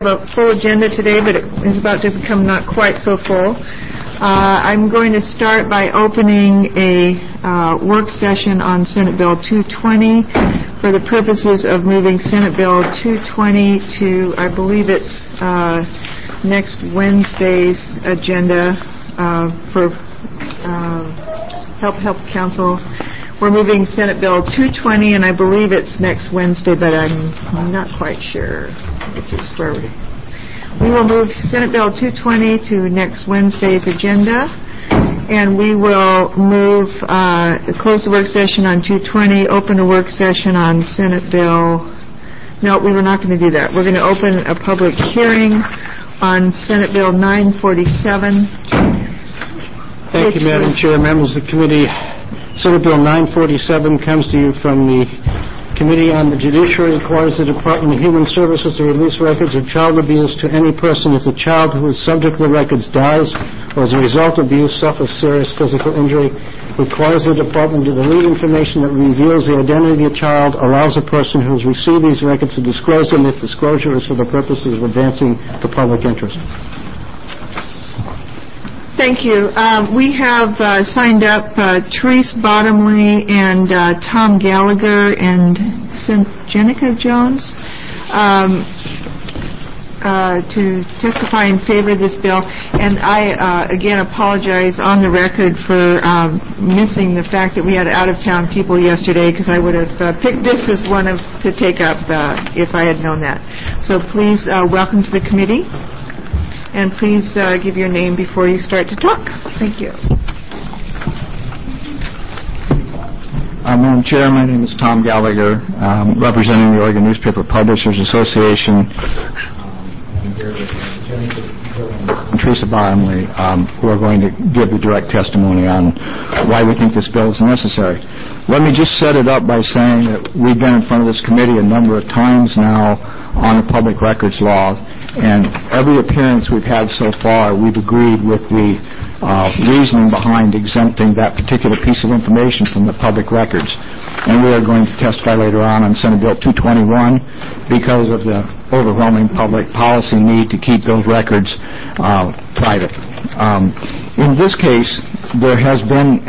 A full agenda today, but it is about to become not quite so full. I'm going to start by opening a work session on Senate Bill 220 for the purposes of moving Senate Bill 220 to, I believe it's next Wednesday's agenda for Help Council. We're moving Senate Bill 220, and I believe it's next Wednesday, but I'm not quite sure which is where we will move Senate Bill 220 to next Wednesday's agenda, and we will close the work session on 220, open a work session on Senate Bill. No, we were not going to do that. We're going to open a public hearing on Senate Bill 947. Thank you, Madam Chair, members of the committee. Senate Bill 947 comes to you from the Committee on the Judiciary. Requires the Department of Human Services to release records of child abuse to any person if the child who is subject to the records dies or as a result of abuse suffers serious physical injury. Requires the Department to delete information that reveals the identity of the child. Allows a person who has received these records to disclose them if disclosure is for the purposes of advancing the public interest. Thank you. We have signed up Therese Bottomley and Tom Gallagher and Jenica Jones to testify in favor of this bill. And I, again, apologize on the record for missing the fact that we had out-of-town people yesterday, because I would have picked this as one to take up if I had known that. So please welcome to the committee. And please give your name before you start to talk. Thank you. Madam Chair, my name is Tom Gallagher, representing the Oregon Newspaper Publishers Association. And Theresa Bottomley, who are going to give the direct testimony on why we think this bill is necessary. Let me just set it up by saying that we've been in front of this committee a number of times now on the public records law, and every appearance we've had so far, we've agreed with the reasoning behind exempting that particular piece of information from the public records. And we are going to testify later on Senate Bill 221 because of the overwhelming public policy need to keep those records private. In this case, there has been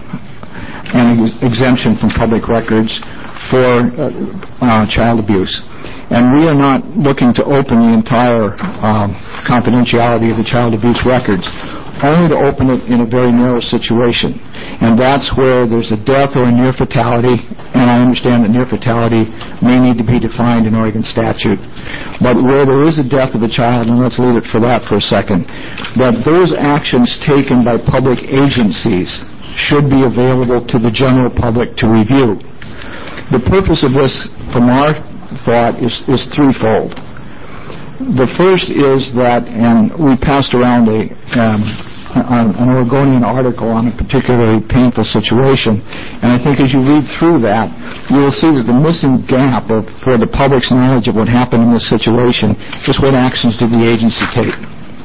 an exemption from public records for child abuse. And we are not looking to open the entire confidentiality of the child abuse records, only to open it in a very narrow situation. And that's where there's a death or a near fatality, and I understand that near fatality may need to be defined in Oregon statute. But where there is a death of a child, and let's leave it for that for a second, that those actions taken by public agencies should be available to the general public to review. The purpose of this, from our thought, is threefold. The first is that, and we passed around an Oregonian article on a particularly painful situation, and I think as you read through that, you will see that the missing gap for the public's knowledge of what happened in this situation is what actions did the agency take.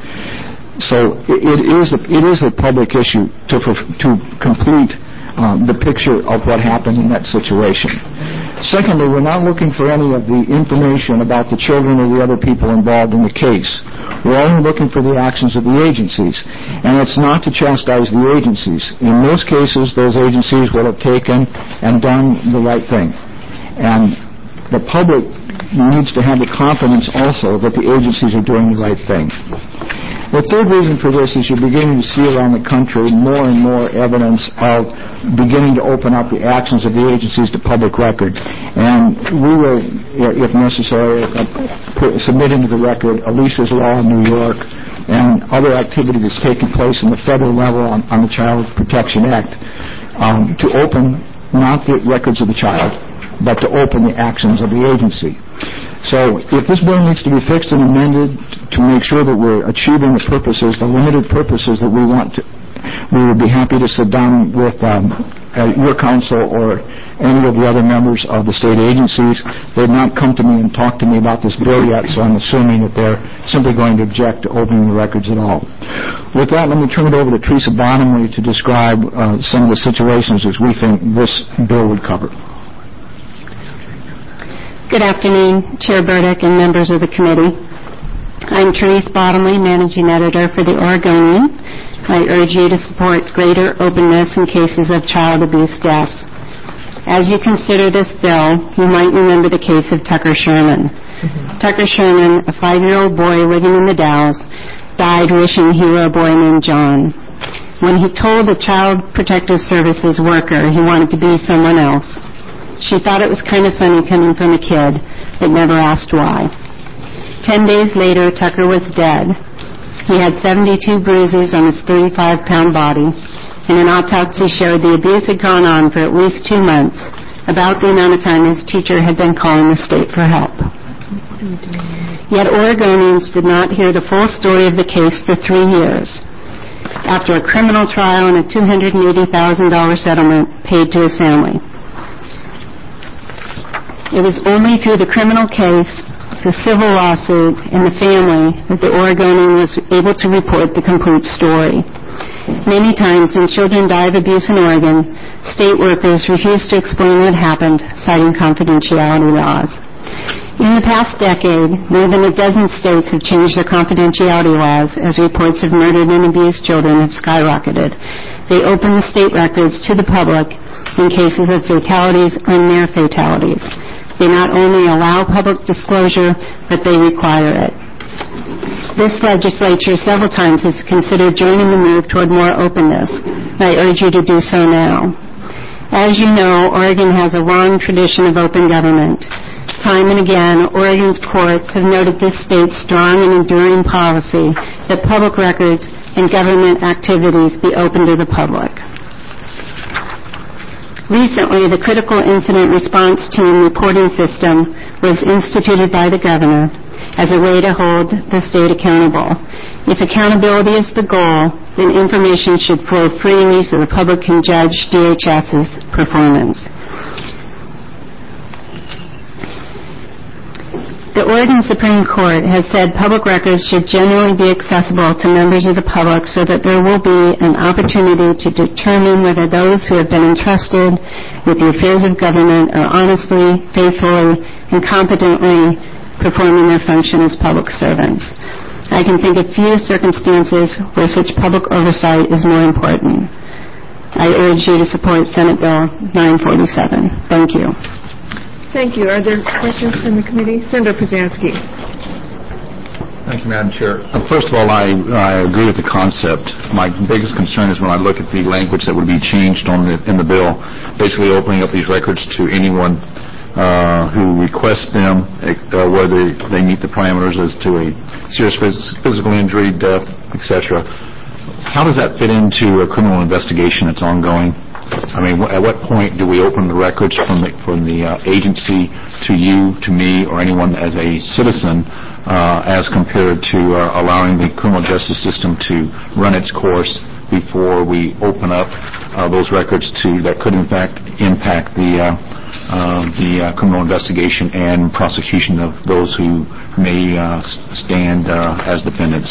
So it is a public issue to complete the picture of what happened in that situation. Secondly, we're not looking for any of the information about the children or the other people involved in the case. We're only looking for the actions of the agencies. And it's not to chastise the agencies. In most cases, those agencies will have taken and done the right thing. And the public needs to have the confidence also that the agencies are doing the right thing. The third reason for this is you're beginning to see around the country more and more evidence of beginning to open up the actions of the agencies to public record. And we will, if necessary, submit into the record Alicia's Law in New York and other activity that's taking place in the federal level on the Child Protection Act to open not the records of the child, but to open the actions of the agency. So if this bill needs to be fixed and amended to make sure that we're achieving the purposes, the limited purposes that we want to, we would be happy to sit down with your council or any of the other members of the state agencies. They've not come to me and talked to me about this bill yet, so I'm assuming that they're simply going to object to opening the records at all. With that, let me turn it over to Theresa Bottomley to describe some of the situations as we think this bill would cover. Good afternoon, Chair Burdick and members of the committee. I'm Therese Bottomley, Managing Editor for The Oregonian. I urge you to support greater openness in cases of child abuse deaths. As you consider this bill, you might remember the case of Tucker Sherman. Tucker Sherman, a 5-year-old boy living in the Dalles, died wishing he were a boy named John. When he told a Child Protective Services worker he wanted to be someone else, she thought it was kind of funny coming from a kid that never asked why. 10 days later, Tucker was dead. He had 72 bruises on his 35-pound body, and an autopsy showed the abuse had gone on for at least 2 months, about the amount of time his teacher had been calling the state for help. Yet Oregonians did not hear the full story of the case for 3 years, after a criminal trial and a $280,000 settlement paid to his family. It was only through the criminal case, the civil lawsuit, and the family that the Oregonian was able to report the complete story. Many times when children die of abuse in Oregon, state workers refuse to explain what happened, citing confidentiality laws. In the past decade, more than a dozen states have changed their confidentiality laws as reports of murdered and abused children have skyrocketed. They open the state records to the public in cases of fatalities or near fatalities. They not only allow public disclosure, but they require it. This legislature several times has considered joining the move toward more openness. I urge you to do so now. As you know, Oregon has a long tradition of open government. Time and again, Oregon's courts have noted this state's strong and enduring policy that public records and government activities be open to the public. Recently, the Critical Incident Response Team reporting system was instituted by the governor as a way to hold the state accountable. If accountability is the goal, then information should flow freely so the public can judge DHS's performance. The Oregon Supreme Court has said public records should generally be accessible to members of the public so that there will be an opportunity to determine whether those who have been entrusted with the affairs of government are honestly, faithfully, and competently performing their function as public servants. I can think of few circumstances where such public oversight is more important. I urge you to support Senate Bill 947. Thank you. Thank you. Are there questions from the committee? Senator Pruzansky. Thank you, Madam Chair. First of all, I agree with the concept. My biggest concern is when I look at the language that would be changed in the bill, basically opening up these records to anyone who requests them, whether they meet the parameters as to a serious physical injury, death, etc. How does that fit into a criminal investigation that's ongoing? I mean, at what point do we open the records from the agency to you, to me, or anyone as a citizen, as compared to allowing the criminal justice system to run its course before we open up those records that could in fact impact the criminal investigation and prosecution of those who may stand as defendants?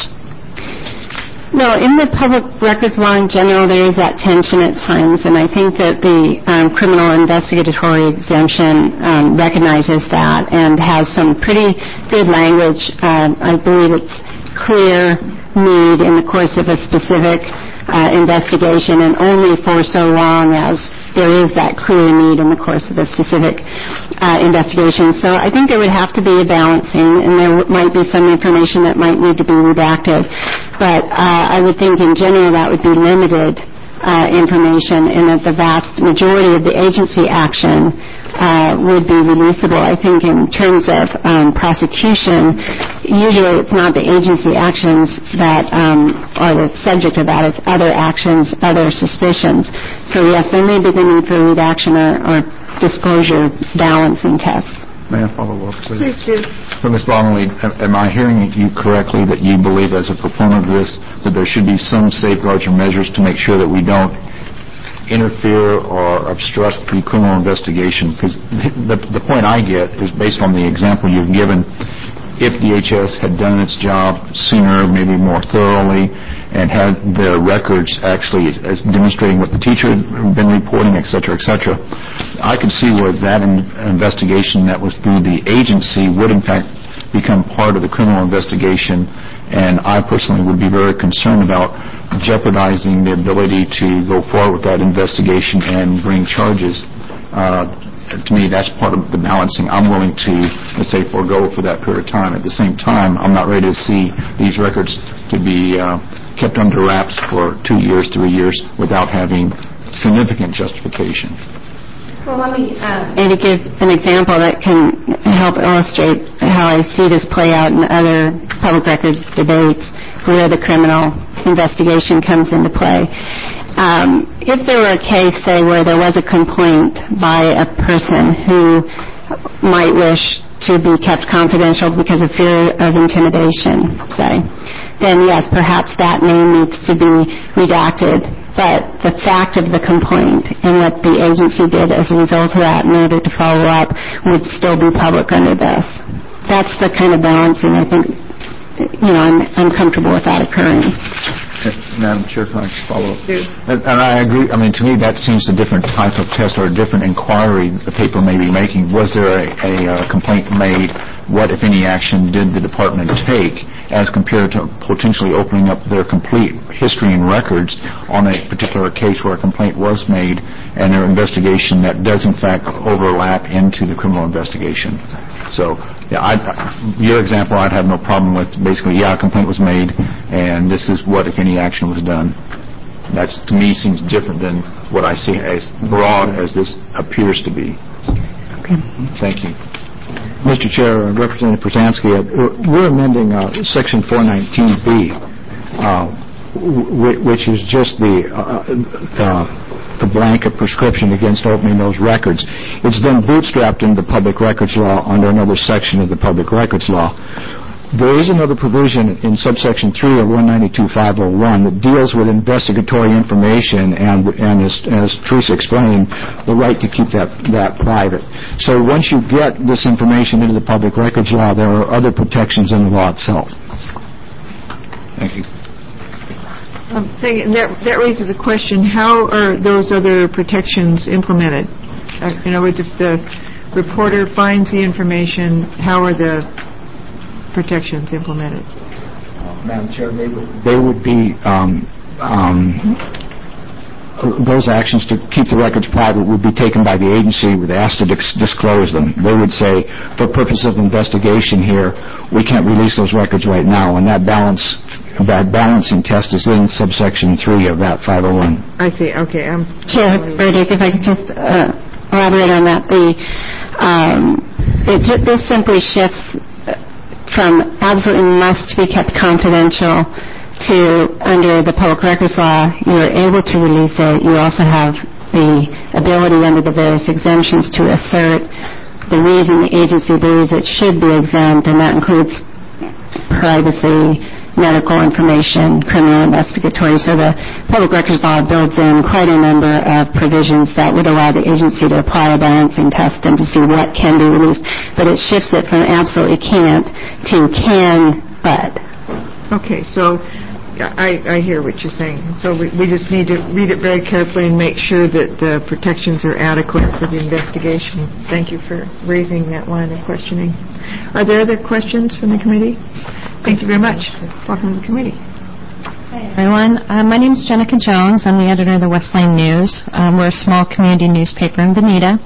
No, in the public records law in general, there is that tension at times, and I think that the criminal investigatory exemption recognizes that and has some pretty good language. I believe it's clear need in the course of a specific investigation, and only for so long as there is that clear need in the course of a specific investigation. So I think there would have to be a balancing, and there might be some information that might need to be redacted. But I would think in general that would be limited information, and that the vast majority of the agency action would be releasable. I think in terms of prosecution, usually it's not the agency actions that are the subject of that. It's other actions, other suspicions. So yes, there may be the need for redaction or disclosure balancing tests. May I follow up, please? Please do. So, Ms. Bonnelly, am I hearing you correctly that you believe as a proponent of this that there should be some safeguards or measures to make sure that we don't interfere or obstruct the criminal investigation? Because the point I get is based on the example you've given. If DHS had done its job sooner, maybe more thoroughly, and had the records actually as demonstrating what the teacher had been reporting, et cetera, I could see where that investigation that was through the agency would in fact become part of the criminal investigation, and I personally would be very concerned about jeopardizing the ability to go forward with that investigation and bring charges. To me, that's part of the balancing I'm willing to, let's say, forego for that period of time. At the same time, I'm not ready to see these records to be kept under wraps for 2 years, 3 years without having significant justification. Well, let me maybe give an example that can help illustrate how I see this play out in other public records debates where the criminal investigation comes into play. If there were a case, say, where there was a complaint by a person who might wish to be kept confidential because of fear of intimidation, say, then yes, perhaps that name needs to be redacted. But the fact of the complaint and what the agency did as a result of that in order to follow up would still be public under this. That's the kind of balancing I think, I'm comfortable with that occurring. Madam Chair, can I follow up? And I agree. I mean, to me, that seems a different type of test or a different inquiry the paper may be making. Was there a complaint made? What, if any, action did the department take as compared to potentially opening up their complete history and records on a particular case where a complaint was made and their investigation that does, in fact, overlap into the criminal investigation? So, your example, I'd have no problem with. Basically, a complaint was made, and this is what, if any, action was done. That, to me, seems different than what I see as broad as this appears to be. Okay. Thank you. Mr. Chair, Representative Przanski, we're amending Section 419B, which is just the blanket prescription against opening those records. It's then bootstrapped into the Public Records Law under another section of the Public Records Law. There is another provision in subsection 3 of 192.501 that deals with investigatory information and as Teresa explained, the right to keep that private. So once you get this information into the Public Records Law, there are other protections in the law itself. Thank you. That raises a question, how are those other protections implemented? In other words, if the reporter finds the information, how are the protections implemented? Madam Chair, they would be those actions to keep the records private would be taken by the agency with asked to disclose them. They would say, for purpose of investigation here, we can't release those records right now, and that balancing test is in subsection 3 of that 501. I see. Okay. Chair Burdick, if I could just elaborate on that. This simply shifts from absolutely must be kept confidential to under the Public Records Law, you're able to release it. You also have the ability under the various exemptions to assert the reason the agency believes it should be exempt, and that includes privacy, medical information, criminal investigatory. So the Public Records Law builds in quite a number of provisions that would allow the agency to apply a balancing test and to see what can be released. But it shifts it from absolutely can't to can but. Okay, so I hear what you're saying. So we just need to read it very carefully and make sure that the protections are adequate for the investigation. Thank you for raising that line of questioning. Are there other questions from the committee? Thank you very much. Welcome to the committee. Hi, everyone. My name is Jenica Jones. I'm the editor of the West Lane News. We're a small community newspaper in Bonita.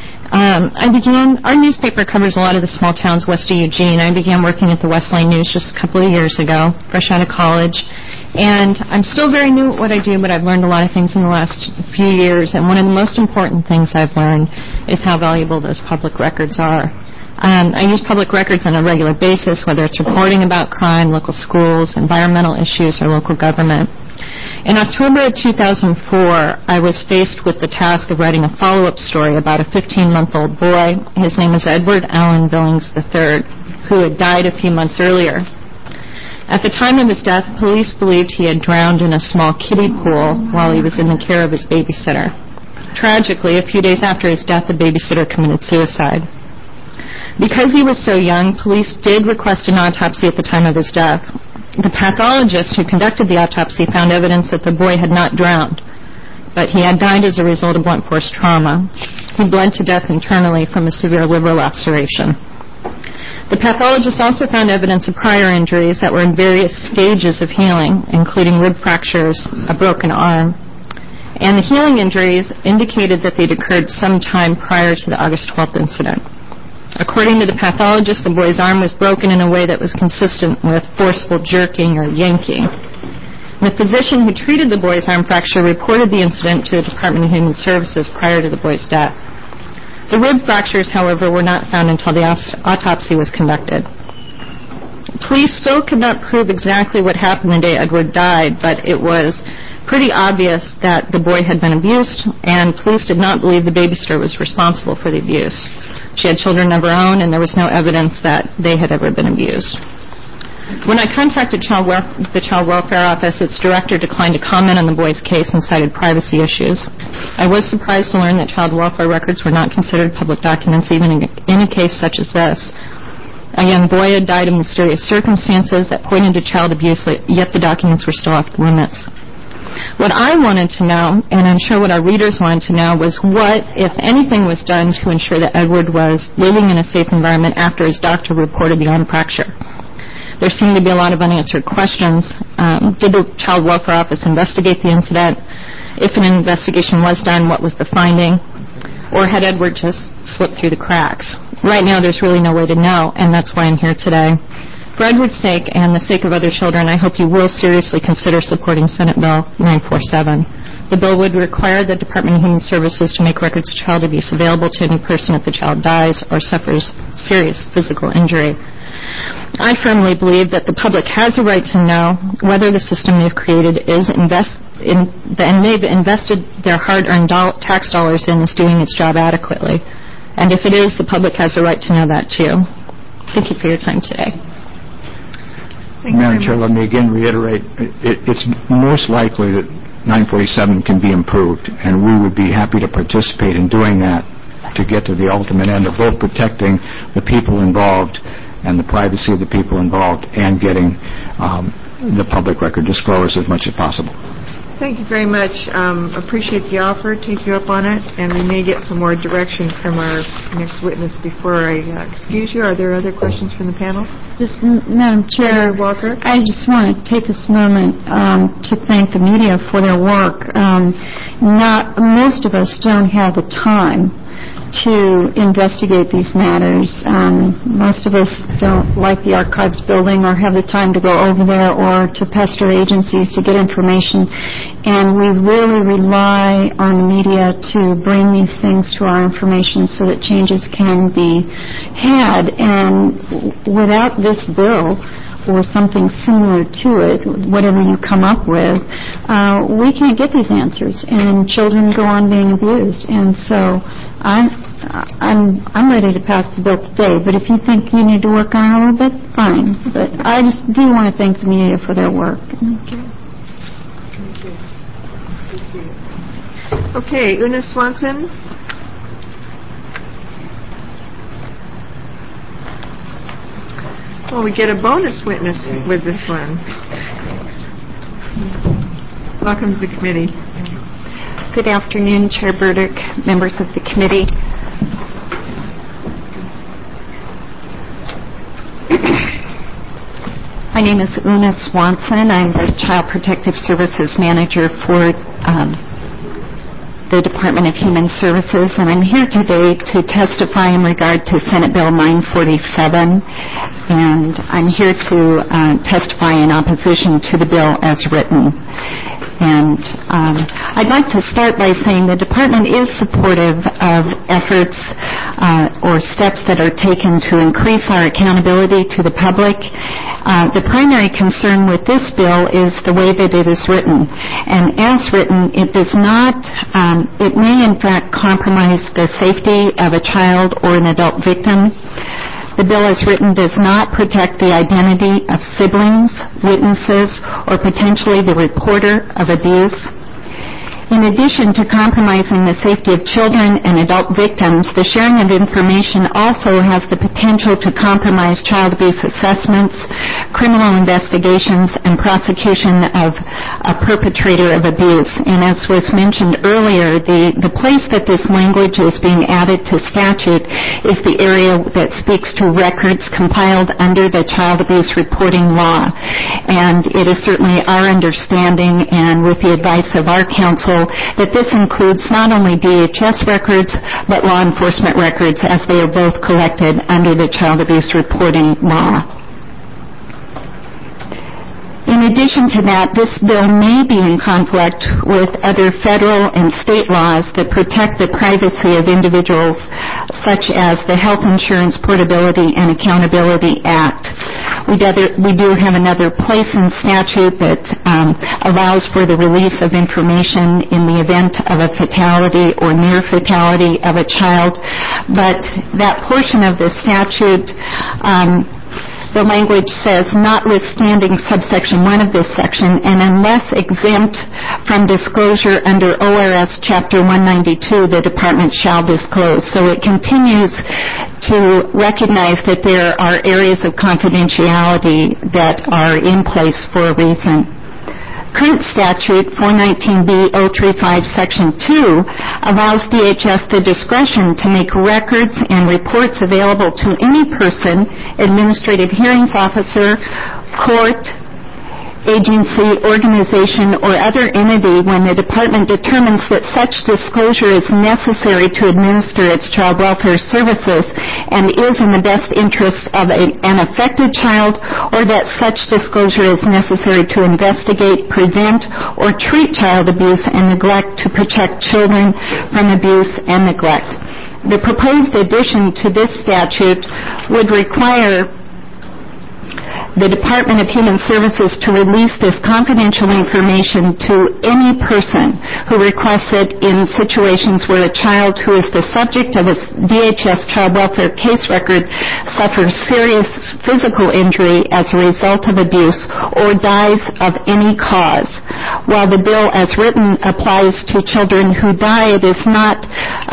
Our newspaper covers a lot of the small towns west of Eugene. I began working at the West Lane News just a couple of years ago, fresh out of college. And I'm still very new at what I do, but I've learned a lot of things in the last few years. And one of the most important things I've learned is how valuable those public records are. I use public records on a regular basis, whether it's reporting about crime, local schools, environmental issues, or local government. In October of 2004, I was faced with the task of writing a follow-up story about a 15-month-old boy. His name is Edward Allen Billings III, who had died a few months earlier. At the time of his death, police believed he had drowned in a small kiddie pool while he was in the care of his babysitter. Tragically, a few days after his death, the babysitter committed suicide. Because he was so young, police did request an autopsy at the time of his death. The pathologist who conducted the autopsy found evidence that the boy had not drowned, but he had died as a result of blunt force trauma. He bled to death internally from a severe liver laceration. The pathologist also found evidence of prior injuries that were in various stages of healing, including rib fractures, a broken arm, and the healing injuries indicated that they'd occurred sometime prior to the August 12th incident. According to the pathologist, the boy's arm was broken in a way that was consistent with forceful jerking or yanking. The physician who treated the boy's arm fracture reported the incident to the Department of Human Services prior to the boy's death. The rib fractures, however, were not found until the autopsy was conducted. Police still could not prove exactly what happened the day Edward died, but it was pretty obvious that the boy had been abused, and police did not believe the babysitter was responsible for the abuse. She had children of her own, and there was no evidence that they had ever been abused. When I contacted the Child Welfare Office, its director declined to comment on the boy's case and cited privacy issues. I was surprised to learn that child welfare records were not considered public documents, even in a case such as this. A young boy had died in mysterious circumstances that pointed to child abuse, yet the documents were still off limits. What I wanted to know, and I'm sure what our readers wanted to know, was what, if anything, was done to ensure that Edward was living in a safe environment after his doctor reported the arm fracture. There seemed to be a lot of unanswered questions. Did the Child Welfare Office investigate the incident? If an investigation was done, what was the finding? Or had Edward just slipped through the cracks? Right now, there's really no way to know, and that's why I'm here today. For Edward's sake and the sake of other children, I hope you will seriously consider supporting Senate Bill 947. The bill would require the Department of Human Services to make records of child abuse available to any person if the child dies or suffers serious physical injury. I firmly believe that the public has a right to know whether the system they've created and they've invested their hard-earned tax dollars in is doing its job adequately. And if it is, the public has a right to know that too. Thank you for your time today. Madam Chair, let me again reiterate, it's most likely that 947 can be improved, and we would be happy to participate in doing that to get to the ultimate end of both protecting the people involved and the privacy of the people involved and getting the public record disclosed as much as possible. Thank you very much. Appreciate the offer. Take you up on it, and we may get some more direction from our next witness before I excuse you. Are there other questions from the panel? Just, Madam Chair, Senator Walker? I just want to take this moment to thank the media for their work. Most of us don't have the time to investigate these matters. Most of us don't like the archives building or have the time to go over there or to pester agencies to get information. And we really rely on the media to bring these things to our information so that changes can be had. And without this bill, or something similar to it, whatever you come up with, we can't get these answers, and children go on being abused. And so I'm ready to pass the bill today, but if you think you need to work on it a little bit, fine. But I just do want to thank the media for their work. Okay, Una Swanson. Well, we get a bonus witness with this one. Welcome to the committee. Good afternoon, Chair Burdick, members of the committee. My name is Una Swanson. I'm the Child Protective Services Manager for the Department of Human Services, and I'm here today to testify in regard to Senate Bill 947, and I'm here to testify in opposition to the bill as written. And I'd like to start by saying the Department is supportive of efforts or steps that are taken to increase our accountability to the public. The primary concern with this bill is the way that it is written. And as written, it does not, it may in fact compromise the safety of a child or an adult victim. The bill as written does not protect the identity of siblings, witnesses, or potentially the reporter of abuse. In addition to compromising the safety of children and adult victims, the sharing of information also has the potential to compromise child abuse assessments, criminal investigations, and prosecution of a perpetrator of abuse. And as was mentioned earlier, the place that this language is being added to statute is the area that speaks to records compiled under the child abuse reporting law. And it is certainly our understanding, and with the advice of our counsel, that this includes not only DHS records, but law enforcement records, as they are both collected under the child abuse reporting law. In addition to that, this bill may be in conflict with other federal and state laws that protect the privacy of individuals, such as the Health Insurance Portability and Accountability Act. We do have another place in statute that allows for the release of information in the event of a fatality or near fatality of a child, but that portion of the statute, the language says, notwithstanding subsection 1 of this section, and unless exempt from disclosure under ORS Chapter 192, the Department shall disclose. So it continues to recognize that there are areas of confidentiality that are in place for a reason. Current statute 419B-035 Section 2 allows DHS the discretion to make records and reports available to any person, administrative hearings officer, court, agency, organization, or other entity when the department determines that such disclosure is necessary to administer its child welfare services and is in the best interest of an affected child, or that such disclosure is necessary to investigate, prevent, or treat child abuse and neglect to protect children from abuse and neglect. The proposed addition to this statute would require the Department of Human Services to release this confidential information to any person who requests it in situations where a child who is the subject of a DHS child welfare case record suffers serious physical injury as a result of abuse or dies of any cause. While the bill as written applies to children who die, it does not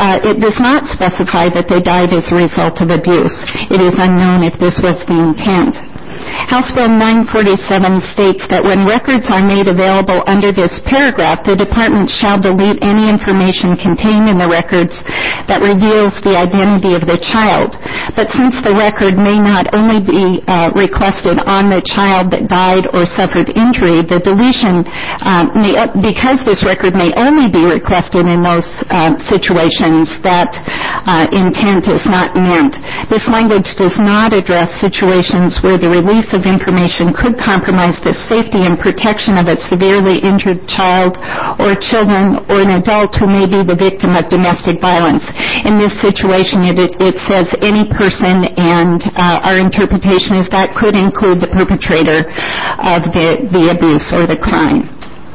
specify that they died as a result of abuse. It is unknown if this was the intent. House Bill 947 states that when records are made available under this paragraph, the Department shall delete any information contained in the records that reveals the identity of the child. But since the record may not only be requested on the child that died or suffered injury, the deletion, because this record may only be requested in those situations, that intent is not meant. This language does not address situations where the release of information could compromise the safety and protection of a severely injured child or children or an adult who may be the victim of domestic violence. In this situation, it says any person, and our interpretation is that could include the perpetrator of the abuse or the crime.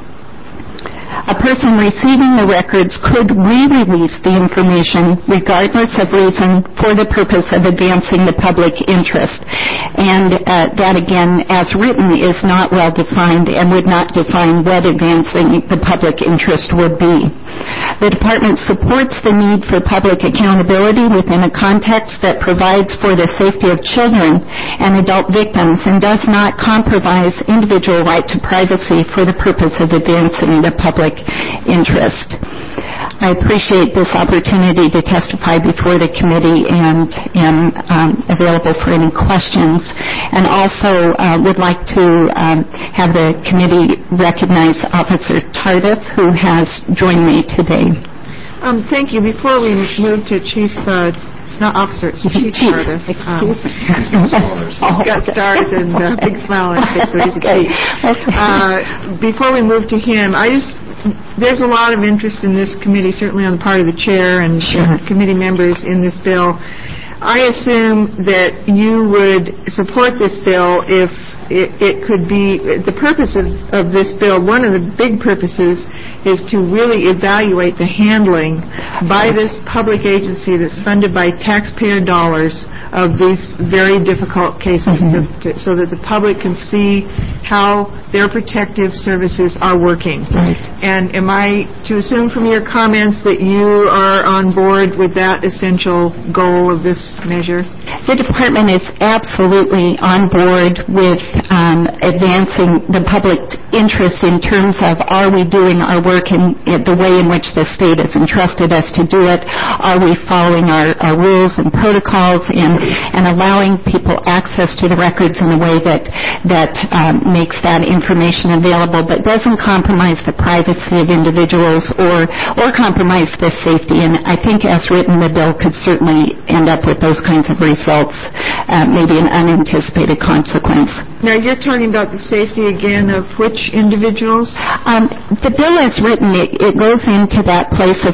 A person receiving the records could re-release the information regardless of reason for the purpose of advancing the public interest. And that, again, as written, is not well defined and would not define what advancing the public interest would be. The Department supports the need for public accountability within a context that provides for the safety of children and adult victims and does not compromise individual right to privacy for the purpose of advancing the public interest. I appreciate this opportunity to testify before the committee and am available for any questions, and also would like to have the committee recognize Officer Tardif, who has joined me today. Thank you. Before we move to Chief, it's not Officer, it's Chief Tardif. Excuse me. Got stars and a big smile on his face, so he's a chief. Before we move to him, there's a lot of interest in this committee, certainly on the part of the chair and committee members in this bill. I assume that you would support this bill if it could be, the purpose of this bill, one of the big purposes is to really evaluate the handling by this public agency that's funded by taxpayer dollars of these very difficult cases, so that the public can see how their protective services are working. Right. And am I to assume from your comments that you are on board with that essential goal of this measure? The department is absolutely on board with advancing the public interest in terms of, are we doing our work in the way in which the state has entrusted us to do it? Are we following our rules and protocols and allowing people access to the records in a way that makes that information available but doesn't compromise the privacy of individuals or compromise the safety? And I think as written, the bill could certainly end up with those kinds of results, maybe an unanticipated consequence. Now, you're talking about the safety again of which individuals? The bill as written, it goes into that place of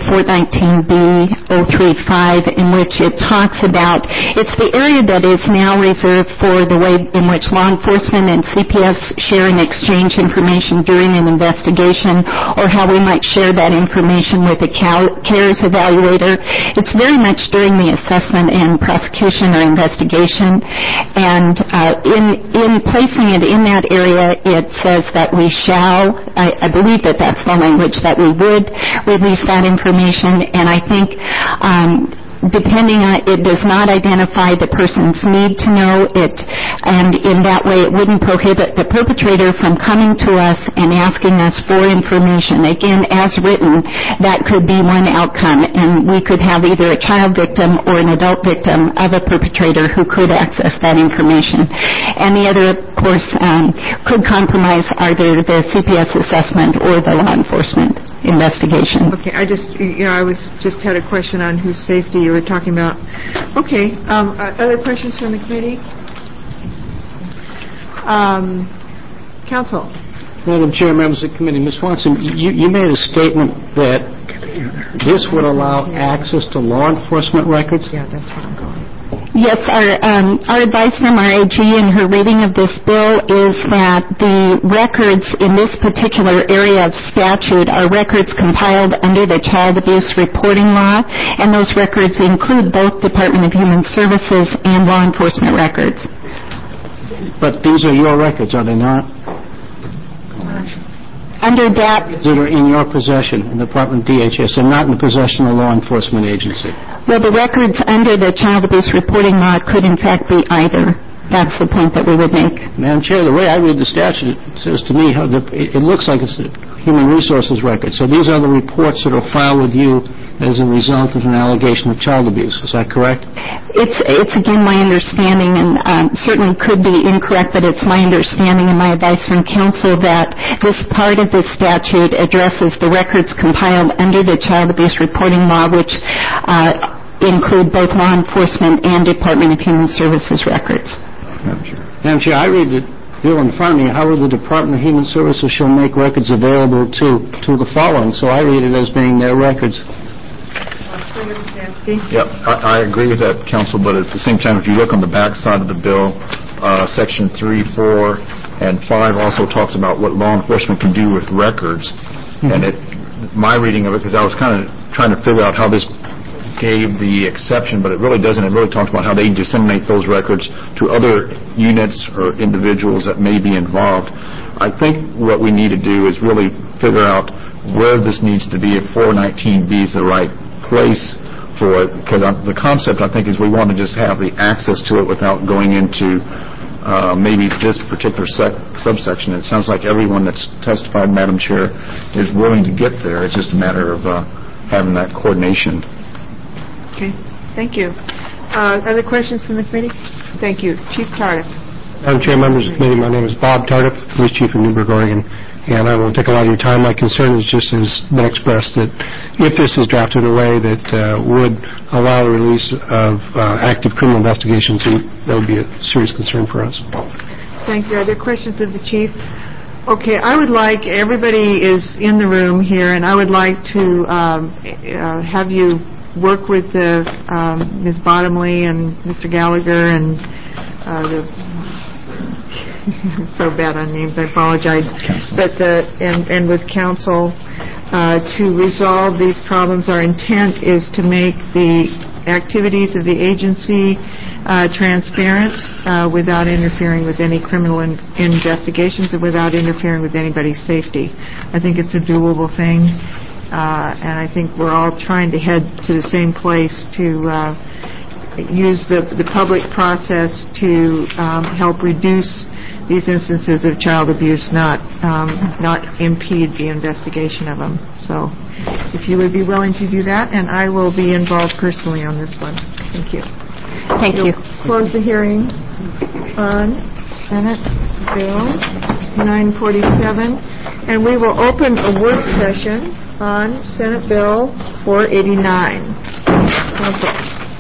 419B-035 in which it talks about, it's the area that is now reserved for the way in which law enforcement and CPS share and exchange information during an investigation, or how we might share that information with a CARES evaluator. It's very much during the assessment and prosecution or investigation. And in placing it in that area, it says that we shall, I believe that that's the language, that we would release that information. And I think depending on, it does not identify the person's need to know it, and in that way it wouldn't prohibit the perpetrator from coming to us and asking us for information. Again, as written, that could be one outcome, and we could have either a child victim or an adult victim of a perpetrator who could access that information. And the other, of course, could compromise either the CPS assessment or the law enforcement investigation. Okay, I just had a question on whose safety you were talking about. Okay, other questions from the committee? Council. Madam Chair, members of the committee, Ms. Swanson, you made a statement that this would allow access to law enforcement records? Yeah, that's where I'm going. Yes, our advice from our AG in her reading of this bill is that the records in this particular area of statute are records compiled under the Child Abuse Reporting Law, and those records include both Department of Human Services and law enforcement records. But these are your records, are they not? Under that, that are in your possession in the Department of DHS and not in the possession of a law enforcement agency. Well, the records under the Child Abuse Reporting Law could in fact be either. That's the point that we would make. Madam Chair, the way I read the statute, it says to me, it looks like it's a human resources record. So these are the reports that are filed with you as a result of an allegation of child abuse. Is that correct? It's again my understanding, and certainly could be incorrect, but it's my understanding and my advice from counsel that this part of the statute addresses the records compiled under the Child Abuse Reporting Law, which include both law enforcement and Department of Human Services records. Madam Chair, I read the bill in front of me. How will the Department of Human Services shall make records available to the following? So I read it as being their records. Yeah, I agree with that, Counsel, but at the same time, if you look on the back side of the bill, Section 3, 4, and 5 also talks about what law enforcement can do with records. And my reading of it, because I was kind of trying to figure out how this gave the exception, but it really doesn't. It really talks about how they disseminate those records to other units or individuals that may be involved. I think what we need to do is really figure out where this needs to be, if 419B is the right place for it, because the concept, I think, is we want to just have the access to it without going into maybe this particular subsection. It sounds like everyone that's testified, Madam Chair, is willing to get there. It's just a matter of having that coordination. Okay, thank you. Other questions from the committee? Thank you. Chief Tardif. Madam Chair, members of the committee, my name is Bob Tardif, Police Chief in Newburgh, Oregon, and I won't take a lot of your time. My concern is just as been expressed that if this is drafted in a way that would allow the release of active criminal investigations, that would be a serious concern for us. Thank you. Are there questions of the Chief? Okay, I would like, everybody is in the room here, and I would like to have you work with Ms. Bottomley and Mr. Gallagher and the I'm so bad on names, I apologize. But and with council to resolve these problems, our intent is to make the activities of the agency transparent without interfering with any criminal investigations and without interfering with anybody's safety. I think it's a doable thing, and I think we're all trying to head to the same place to use the public process to help reduce these instances of child abuse, not impede the investigation of them. So if you would be willing to do that, and I will be involved personally on this one. Thank you. Thank you. Close the hearing on Senate Bill 947, and we will open a work session on Senate Bill 489. Council.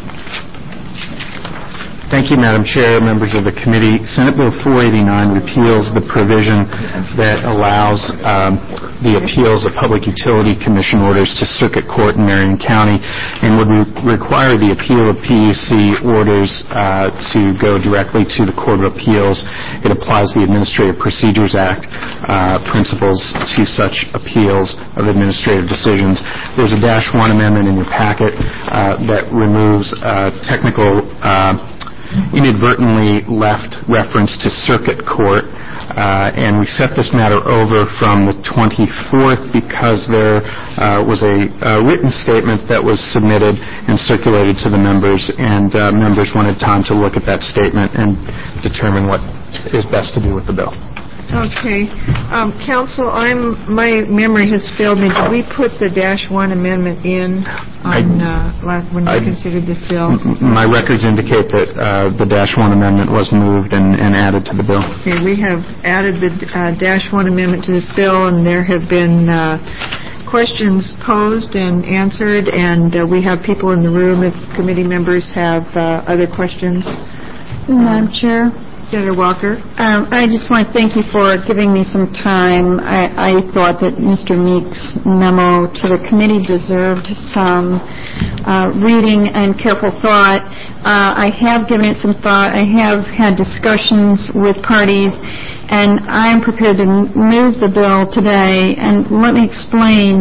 Thank you, Madam Chair, members of the committee. Senate Bill 489 repeals the provision that allows the appeals of Public Utility Commission orders to Circuit Court in Marion County and would require the appeal of PUC orders to go directly to the Court of Appeals. It applies the Administrative Procedures Act principles to such appeals of administrative decisions. There's a -1 amendment in your packet that removes technical inadvertently left reference to Circuit Court, and we set this matter over from the 24th because there was a written statement that was submitted and circulated to the members, and members wanted time to look at that statement and determine what is best to do with the bill. Okay. Council, my memory has failed me. Did we put the -1 amendment in when we considered this bill? My records indicate that the -1 amendment was moved and added to the bill. Okay, we have added the -1 amendment to this bill, and there have been questions posed and answered, and we have people in the room if committee members have other questions. Madam Chair? Senator Walker. I just want to thank you for giving me some time. I thought that Mr. Meek's memo to the committee deserved some reading and careful thought. I have given it some thought. I have had discussions with parties, and I am prepared to move the bill today. And let me explain.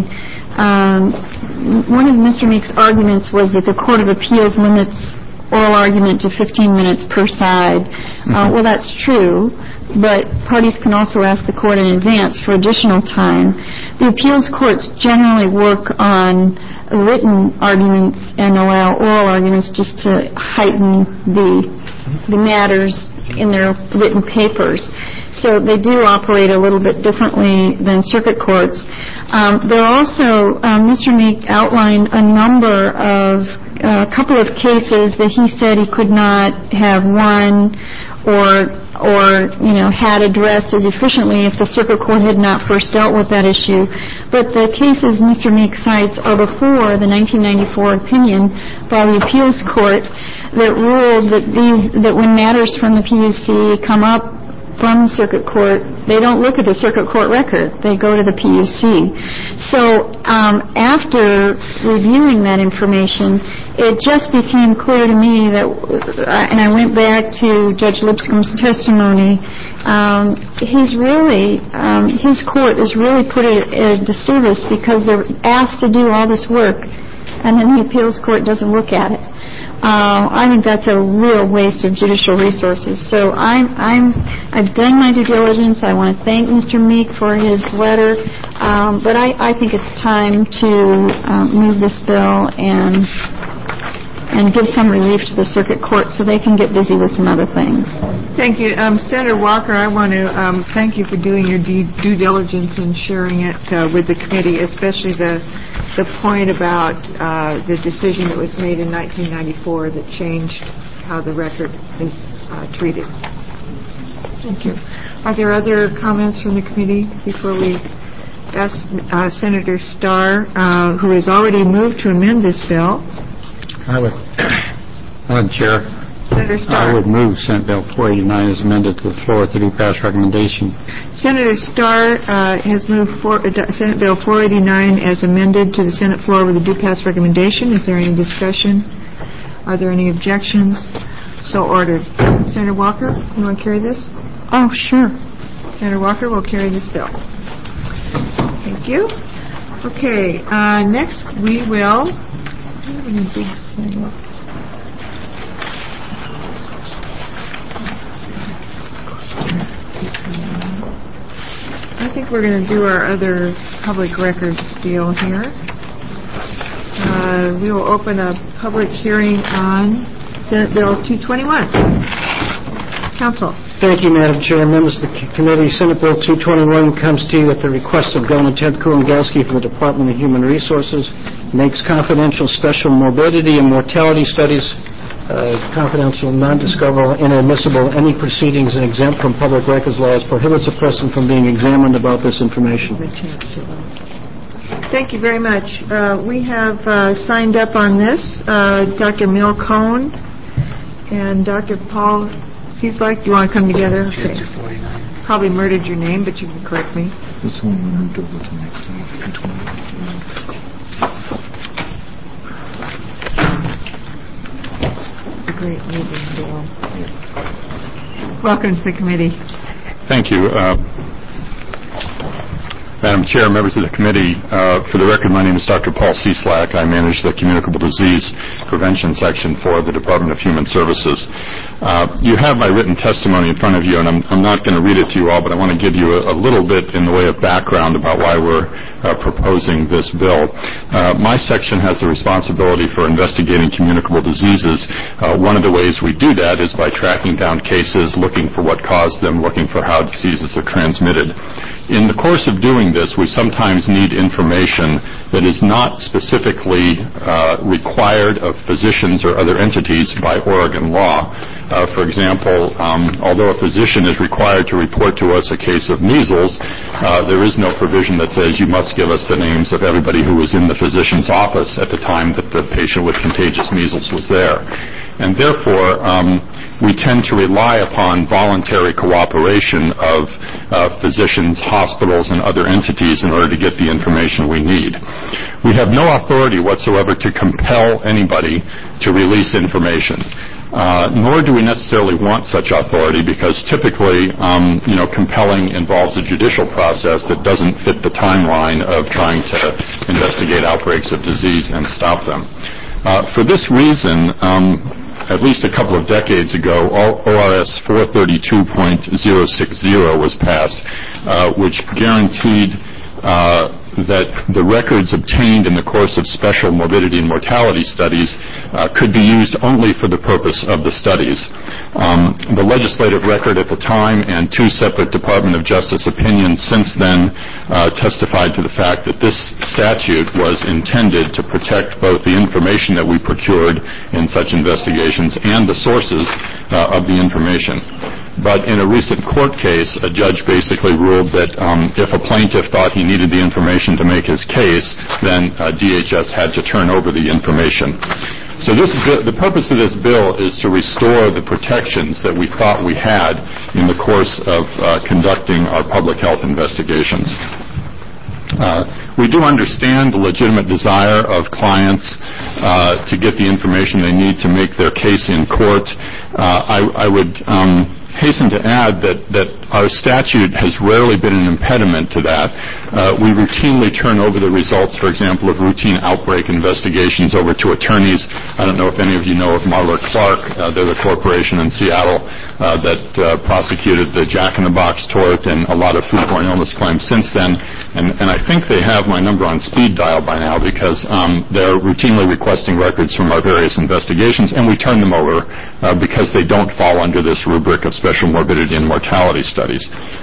One of Mr. Meek's arguments was that the Court of Appeals limits oral argument to 15 minutes per side. Well, that's true, but parties can also ask the court in advance for additional time. The appeals courts generally work on written arguments and allow oral arguments just to heighten the matters in their written papers. So they do operate a little bit differently than circuit courts. There are also, Mr. Meek outlined a number of a couple of cases that he said he could not have won or had addressed as efficiently if the circuit court had not first dealt with that issue. But the cases Mr. Meek cites are before the 1994 opinion by the appeals court that ruled that when matters from the PUC come up from the circuit court, they don't look at the circuit court record. They go to the PUC. So after reviewing that information, it just became clear to me that, and I went back to Judge Lipscomb's testimony, his court is really put at a disservice because they're asked to do all this work, and then the appeals court doesn't look at it. I think that's a real waste of judicial resources. So I've done my due diligence. I want to thank Mr. Meek for his letter, but I think it's time to move this bill and give some relief to the circuit court so they can get busy with some other things. Thank you. Senator Walker, I want to thank you for doing your due diligence and sharing it with the committee, especially the point about the decision that was made in 1994 that changed how the record is treated. Thank you. Are there other comments from the committee before we ask Senator Starr, who has already moved to amend this bill? Madam Chair, Senator Starr. I would move Senate Bill 489 as amended to the floor with the do pass recommendation. Senator Starr has moved Senate Bill 489 as amended to the Senate floor with a do pass recommendation. Is there any discussion? Are there any objections? So ordered. Senator Walker, you want to carry this? Oh, sure. Senator Walker will carry this bill. Thank you. Okay, next we will... I think we're going to do our other public records deal here. We will open a public hearing on Senate Bill 221. Council. Thank you, Madam Chair. Members of the committee, Senate Bill 221 comes to you at the request of Governor Ted Kulingalski for the Department of Human Resources, makes confidential special morbidity and mortality studies confidential, non-discoverable, inadmissible, any proceedings and exempt from public records laws, prohibits a person from being examined about this information. Thank you very much. We have signed up on this Dr. Mill Cohn and Dr. Paul Cieslak. Do you want to come together? Okay. Probably murdered your name, but you can correct me. This one moved over to next time. Great meeting, Bill. Welcome to the committee. Thank you. Madam Chair, members of the committee, for the record, my name is Dr. Paul Cieslak. I manage the Communicable Disease Prevention Section for the Department of Human Services. You have my written testimony in front of you, and I'm not going to read it to you all, but I want to give you a little bit in the way of background about why we're proposing this bill. My section has the responsibility for investigating communicable diseases. One of the ways we do that is by tracking down cases, looking for what caused them, looking for how diseases are transmitted. In the course of doing this, we sometimes need information that is not specifically required of physicians or other entities by Oregon law. For example, although a physician is required to report to us a case of measles, there is no provision that says you must give us the names of everybody who was in the physician's office at the time that the patient with contagious measles was there. And therefore, we tend to rely upon voluntary cooperation of physicians, hospitals, and other entities in order to get the information we need. We have no authority whatsoever to compel anybody to release information. Nor do we necessarily want such authority because typically, compelling involves a judicial process that doesn't fit the timeline of trying to investigate outbreaks of disease and stop them. For this reason, at least a couple of decades ago, ORS 432.060 was passed, which guaranteed that the records obtained in the course of special morbidity and mortality studies could be used only for the purpose of the studies. The legislative record at the time and two separate Department of Justice opinions since then testified to the fact that this statute was intended to protect both the information that we procured in such investigations and the sources of the information. But in a recent court case, a judge basically ruled that if a plaintiff thought he needed the information to make his case, then DHS had to turn over the information. So the purpose of this bill is to restore the protections that we thought we had in the course of conducting our public health investigations. We do understand the legitimate desire of clients to get the information they need to make their case in court. I would hasten to add that our statute has rarely been an impediment to that. We routinely turn over the results, for example, of routine outbreak investigations over to attorneys. I don't know if any of you know of Marler Clark. They're the corporation in Seattle that prosecuted the Jack in the Box tort and a lot of foodborne illness claims since then. And I think they have my number on speed dial by now because they're routinely requesting records from our various investigations, and we turn them over because they don't fall under this rubric of special morbidity and mortality studies.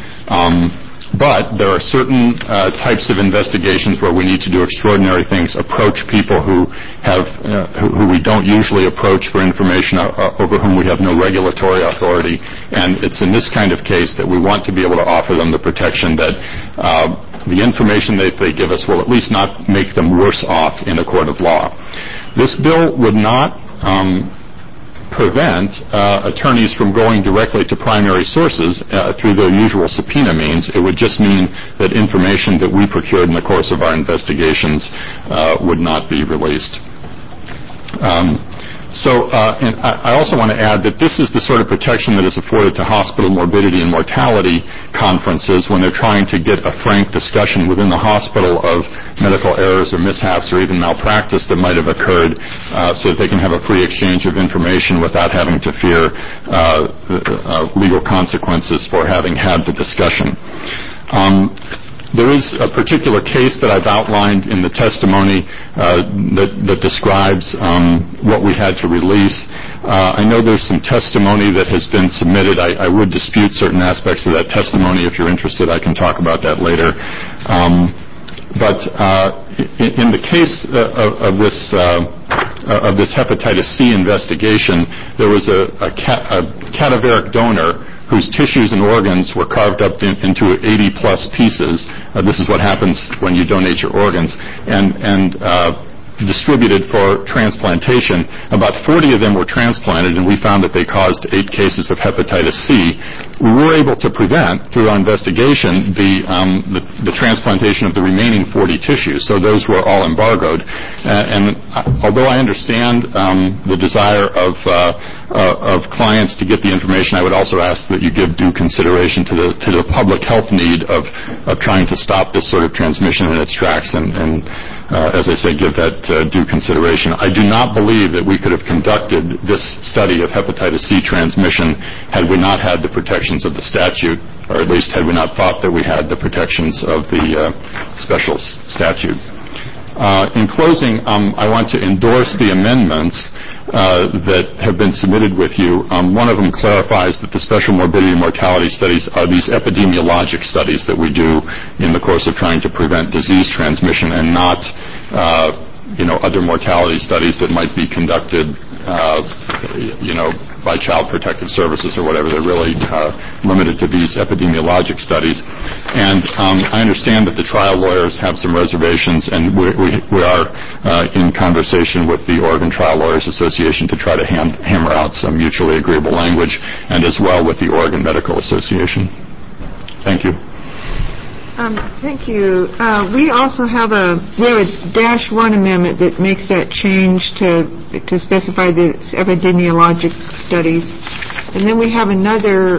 But there are certain types of investigations where we need to do extraordinary things, approach people who we don't usually approach for information over whom we have no regulatory authority, and it's in this kind of case that we want to be able to offer them the protection that the information that they give us will at least not make them worse off in a court of law. This bill would not prevent attorneys from going directly to primary sources through their usual subpoena means. It would just mean that information that we procured in the course of our investigations would not be released. So, and I also want to add that this is the sort of protection that is afforded to hospital morbidity and mortality conferences when they're trying to get a frank discussion within the hospital of medical errors or mishaps or even malpractice that might have occurred, so that they can have a free exchange of information without having to fear legal consequences for having had the discussion. There is a particular case that I've outlined in the testimony that describes what we had to release. I know there's some testimony that has been submitted. I would dispute certain aspects of that testimony. If you're interested, I can talk about that later. But in the case of this hepatitis C investigation, there was a cadaveric donor whose tissues and organs were carved up into 80-plus pieces. This is what happens when you donate your organs, and distributed for transplantation. About 40 of them were transplanted, and we found that they caused 8 cases of hepatitis C. We were able to prevent, through our investigation, the transplantation of the remaining 40 tissues, so those were all embargoed. And although I understand the desire of clients to get the information, I would also ask that you give due consideration to the public health need of trying to stop this sort of transmission in its tracks, and as I say, give that due consideration. I do not believe that we could have conducted this study of hepatitis C transmission had we not had the protections of the statute, or at least had we not thought that we had the protections of the special statute. In closing, I want to endorse the amendments that have been submitted with you. One of them clarifies that the special morbidity and mortality studies are these epidemiologic studies that we do in the course of trying to prevent disease transmission, and not other mortality studies that might be conducted by Child Protective Services or whatever. They're really limited to these epidemiologic studies. And I understand that the trial lawyers have some reservations, and we are in conversation with the Oregon Trial Lawyers Association to try to hammer out some mutually agreeable language, and as well with the Oregon Medical Association. Thank you. Thank you. We also have a -1 amendment that makes that change to specify the epidemiologic studies, and then we have another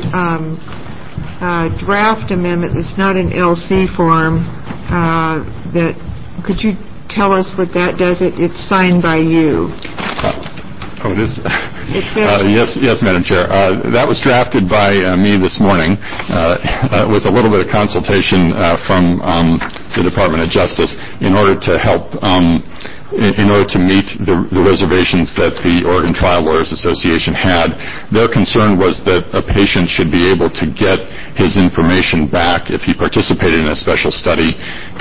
draft amendment that's not in LC form. Could you tell us what that does? It's signed by you. Oh, it is? Yes, Madam Chair. That was drafted by me this morning with a little bit of consultation from the Department of Justice in order to help, in order to meet the reservations that the Oregon Trial Lawyers Association had. Their concern was that a patient should be able to get his information back if he participated in a special study,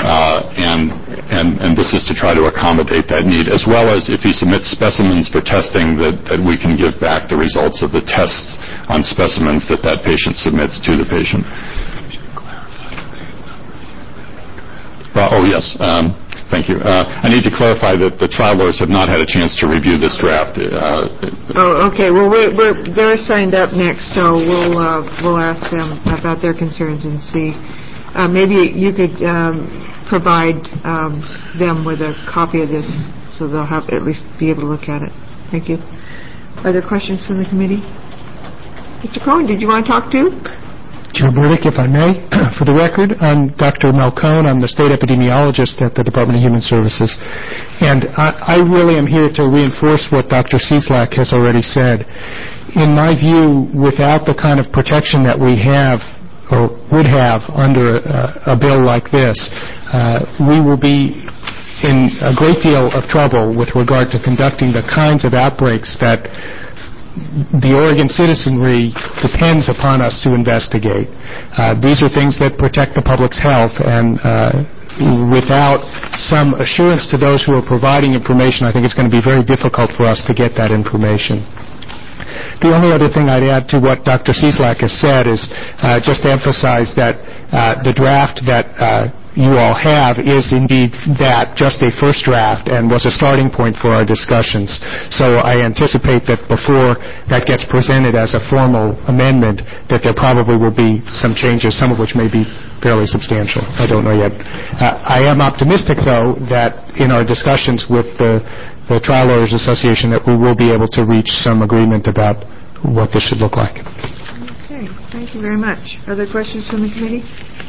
and this is to try to accommodate that need, as well as if he submits specimens for testing, that we can give back the results of the tests on specimens that patient submits to the patient. Yes. Thank you. I need to clarify that the trial lawyers have not had a chance to review this draft. Okay. Well, they're signed up next, so we'll ask them about their concerns and see. Maybe you could provide them with a copy of this, so they'll have at least be able to look at it. Thank you. Are there questions from the committee? Mr. Cohen, did you want to talk too? Chair Burdick, if I may, for the record, I'm Dr. Malcone. I'm the state epidemiologist at the Department of Human Services. And I really am here to reinforce what Dr. Cieslak has already said. In my view, without the kind of protection that we have or would have under a bill like this, we will be in a great deal of trouble with regard to conducting the kinds of outbreaks that the Oregon citizenry depends upon us to investigate. These are things that protect the public's health, and without some assurance to those who are providing information, I think it's going to be very difficult for us to get that information. The only other thing I'd add to what Dr. Cieslak has said is just to emphasize that the draft that you all have is indeed that, just a first draft, and was a starting point for our discussions. So I anticipate that before that gets presented as a formal amendment, that there probably will be some changes, some of which may be fairly substantial. I don't know yet. I am optimistic, though, that in our discussions with the Trial Lawyers Association that we will be able to reach some agreement about what this should look like. Okay, thank you very much. Other questions from the committee?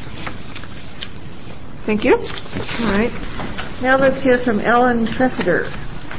Thank you. All right. Now let's hear from Ellen Tressiter.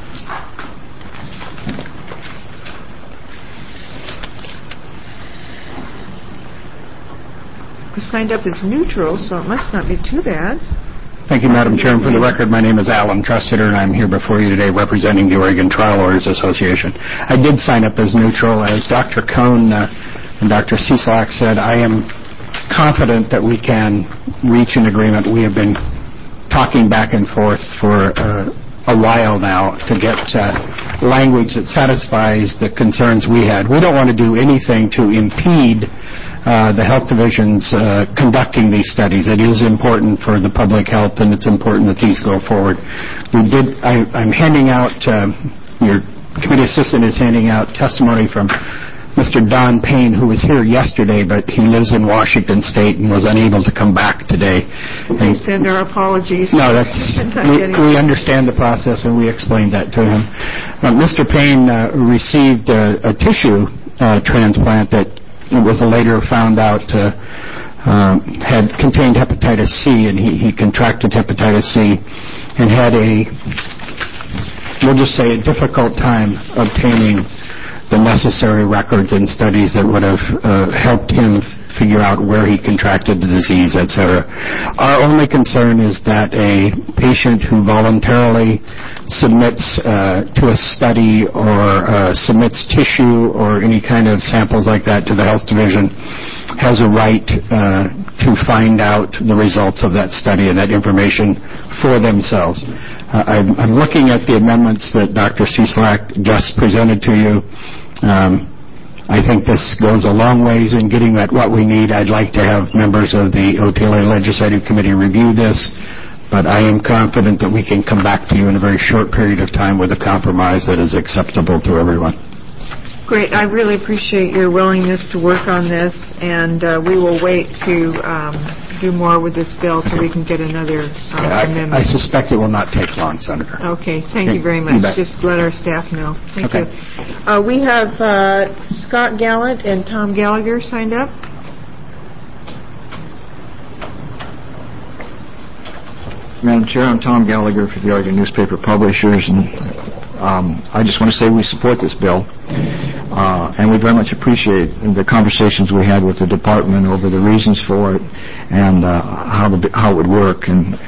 You signed up as neutral, so it must not be too bad. Thank you, Madam Chairman. For the record, my name is Alan Tressiter, and I'm here before you today representing the Oregon Trial Lawyers Association. I did sign up as neutral. As Dr. Cohn and Dr. Cieslak said, I am confident that we can reach an agreement. We have been talking back and forth for a while now to get language that satisfies the concerns we had. We don't want to do anything to impede the health divisions conducting these studies. It is important for the public health, and it's important that these go forward. I'm handing out, your committee assistant is handing out testimony from Mr. Don Payne, who was here yesterday, but he lives in Washington State and was unable to come back today. Please send our apologies. No, we understand the process, and we explained that to him. Mr. Payne received a tissue transplant that was later found out had contained hepatitis C, and he contracted hepatitis C and had we'll just say, a difficult time obtaining the necessary records and studies that would have helped him figure out where he contracted the disease, etc. Our only concern is that a patient who voluntarily submits to a study or submits tissue or any kind of samples like that to the health division has a right to find out the results of that study and that information for themselves. I'm looking at the amendments that Dr. Cieslak just presented to you. I think this goes a long ways in getting at what we need. I'd like to have members of the OTLA Legislative Committee review this, but I am confident that we can come back to you in a very short period of time with a compromise that is acceptable to everyone. Great. I really appreciate your willingness to work on this, and we will wait to do more with this bill so we can get another amendment. I suspect it will not take long, Senator. Okay. Thank you very much. Just let our staff know. Thank you. We have Scott Gallant and Tom Gallagher signed up. Madam Chair, I'm Tom Gallagher for the Oregon Newspaper Publishers, and I just want to say we support this bill, and we very much appreciate the conversations we had with the department over the reasons for it and how it would work, and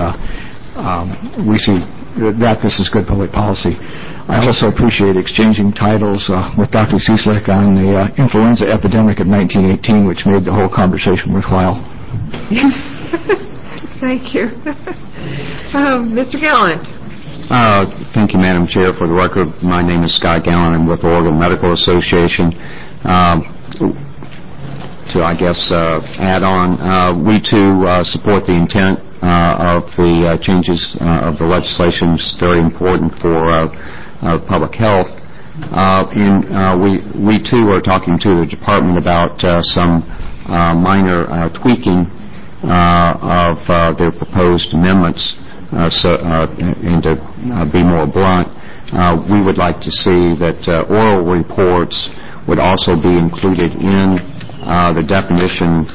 we see that this is good public policy. I also appreciate exchanging titles with Dr. Cieslak on the influenza epidemic of 1918, which made the whole conversation worthwhile. Thank you. Mr. Gallant. Thank you, Madam Chair. For the record, my name is Scott Gallant. I'm with the Oregon Medical Association. To, I guess, add on, we too support the intent of the changes of the legislation. It's very important for public health. We too are talking to the department about some minor tweaking of their proposed amendments, and to be more blunt, we would like to see that oral reports would also be included in the definition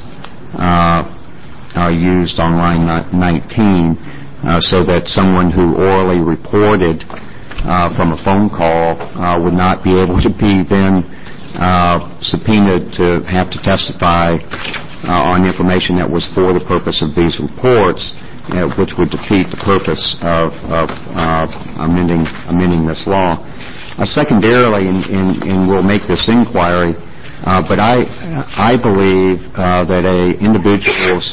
used on line 19, so that someone who orally reported from a phone call would not be able to be then subpoenaed to have to testify on information that was for the purpose of these reports, which would defeat the purpose of amending this law. Secondarily, and we'll make this inquiry, but I believe that a individual's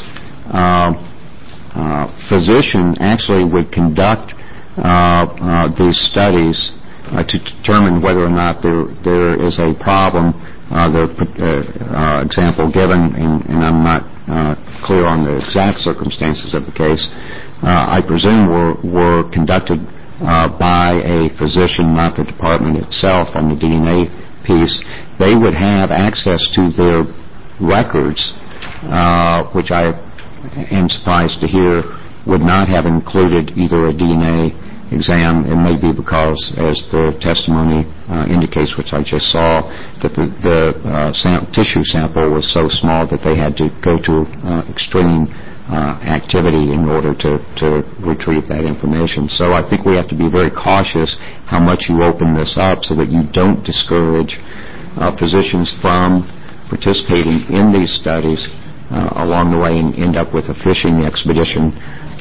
physician actually would conduct these studies to determine whether or not there is a problem. The example given, and I'm not clear on the exact circumstances of the case, I presume were conducted by a physician, not the department itself, on the DNA piece. They would have access to their records, which I am surprised to hear would not have included either a DNA exam. It may be because, as the testimony indicates, which I just saw, that the tissue sample was so small that they had to go to extreme activity in order to retrieve that information. So I think we have to be very cautious how much you open this up so that you don't discourage physicians from participating in these studies along the way and end up with a fishing expedition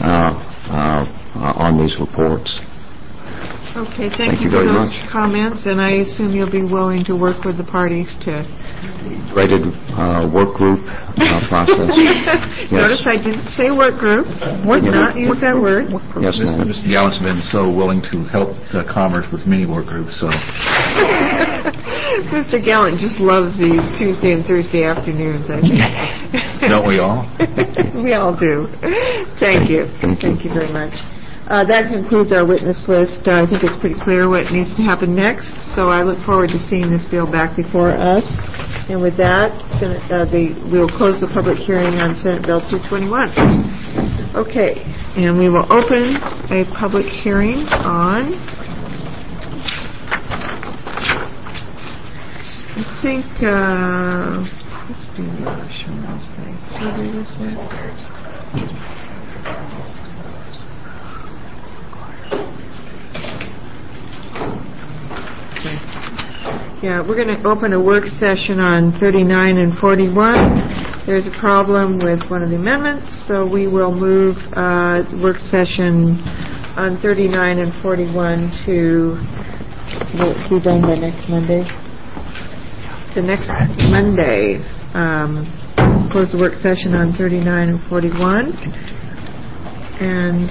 on these reports. Okay, thank you for very those much. comments, and I assume you'll be willing to work with the parties to... Rated work group process. Yes. Notice I didn't say work group. Would not use that word. Yes, ma'am. Mr. Gallant's been so willing to help Commerce with many work groups, so... Mr. Gallant just loves these Tuesday and Thursday afternoons, I think. Don't we all? We all do. Thank you. Thank you very much. That concludes our witness list. I think it's pretty clear what needs to happen next, so I look forward to seeing this bill back before us. And with that, we will close the public hearing on Senate Bill 221. Okay, and we will open a public hearing on... I think, let's do this thing. Should we do this one? Okay. Yeah, we're going to open a work session on 39 and 41. There's a problem with one of the amendments, so we will move work session on 39 and 41 to, will it be done by next Monday? To next Monday. Close the work session on 39 and 41. And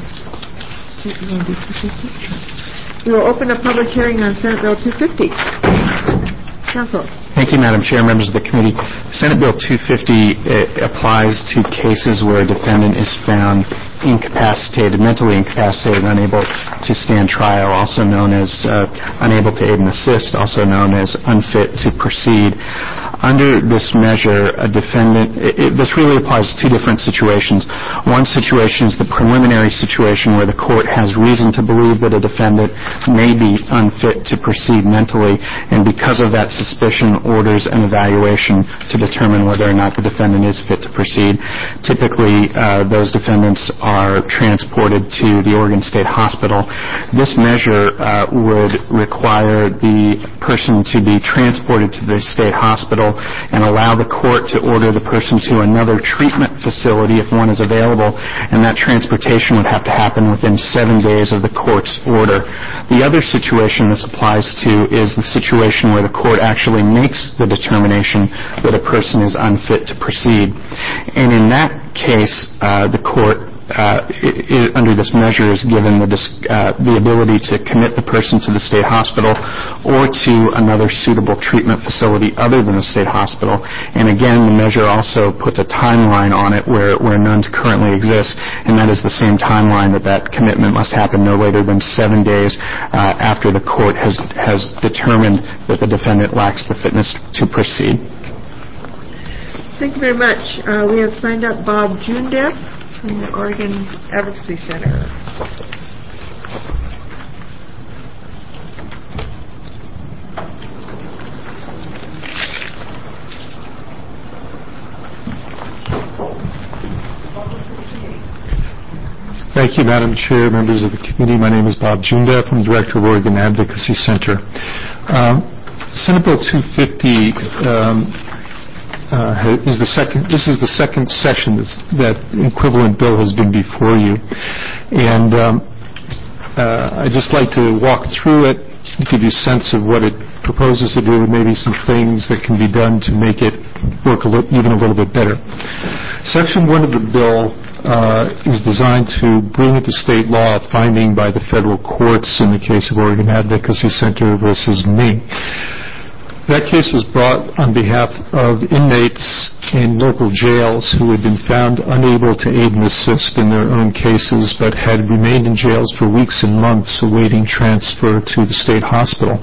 we will open a public hearing on Senate Bill 250. Council. Thank you, Madam Chair, members of the committee. Senate Bill 250 applies to cases where a defendant is found incapacitated, mentally incapacitated, unable to stand trial, also known as unable to aid and assist, also known as unfit to proceed. Under this measure, a defendant, this really applies to two different situations. One situation is the preliminary situation where the court has reason to believe that a defendant may be unfit to proceed mentally, and because of that suspicion, orders an evaluation to determine whether or not the defendant is fit to proceed. Typically, those defendants are transported to the Oregon State Hospital. This measure would require the person to be transported to the state hospital and allow the court to order the person to another treatment facility if one is available, and that transportation would have to happen within 7 days of the court's order. The other situation this applies to is the situation where the court actually makes the determination that a person is unfit to proceed. And in that case, the court under this measure is given the ability to commit the person to the state hospital or to another suitable treatment facility other than the state hospital. And again, the measure also puts a timeline on it where none currently exists, and that is the same timeline that commitment must happen no later than 7 days after the court has determined that the defendant lacks the fitness to proceed. Thank you very much. We have signed up Bob Jundeff from the Oregon Advocacy Center. Thank you, Madam Chair, members of the committee. My name is Bob Jundeff. I'm Director of Oregon Advocacy Center. Senate Bill 250 this is the second session that equivalent bill has been before you. And I'd just like to walk through it, give you a sense of what it proposes to do, and maybe some things that can be done to make it work even a little bit better. Section 1 of the bill is designed to bring into state law a finding by the federal courts in the case of Oregon Advocacy Center versus me. That case was brought on behalf of inmates in local jails who had been found unable to aid and assist in their own cases but had remained in jails for weeks and months awaiting transfer to the state hospital.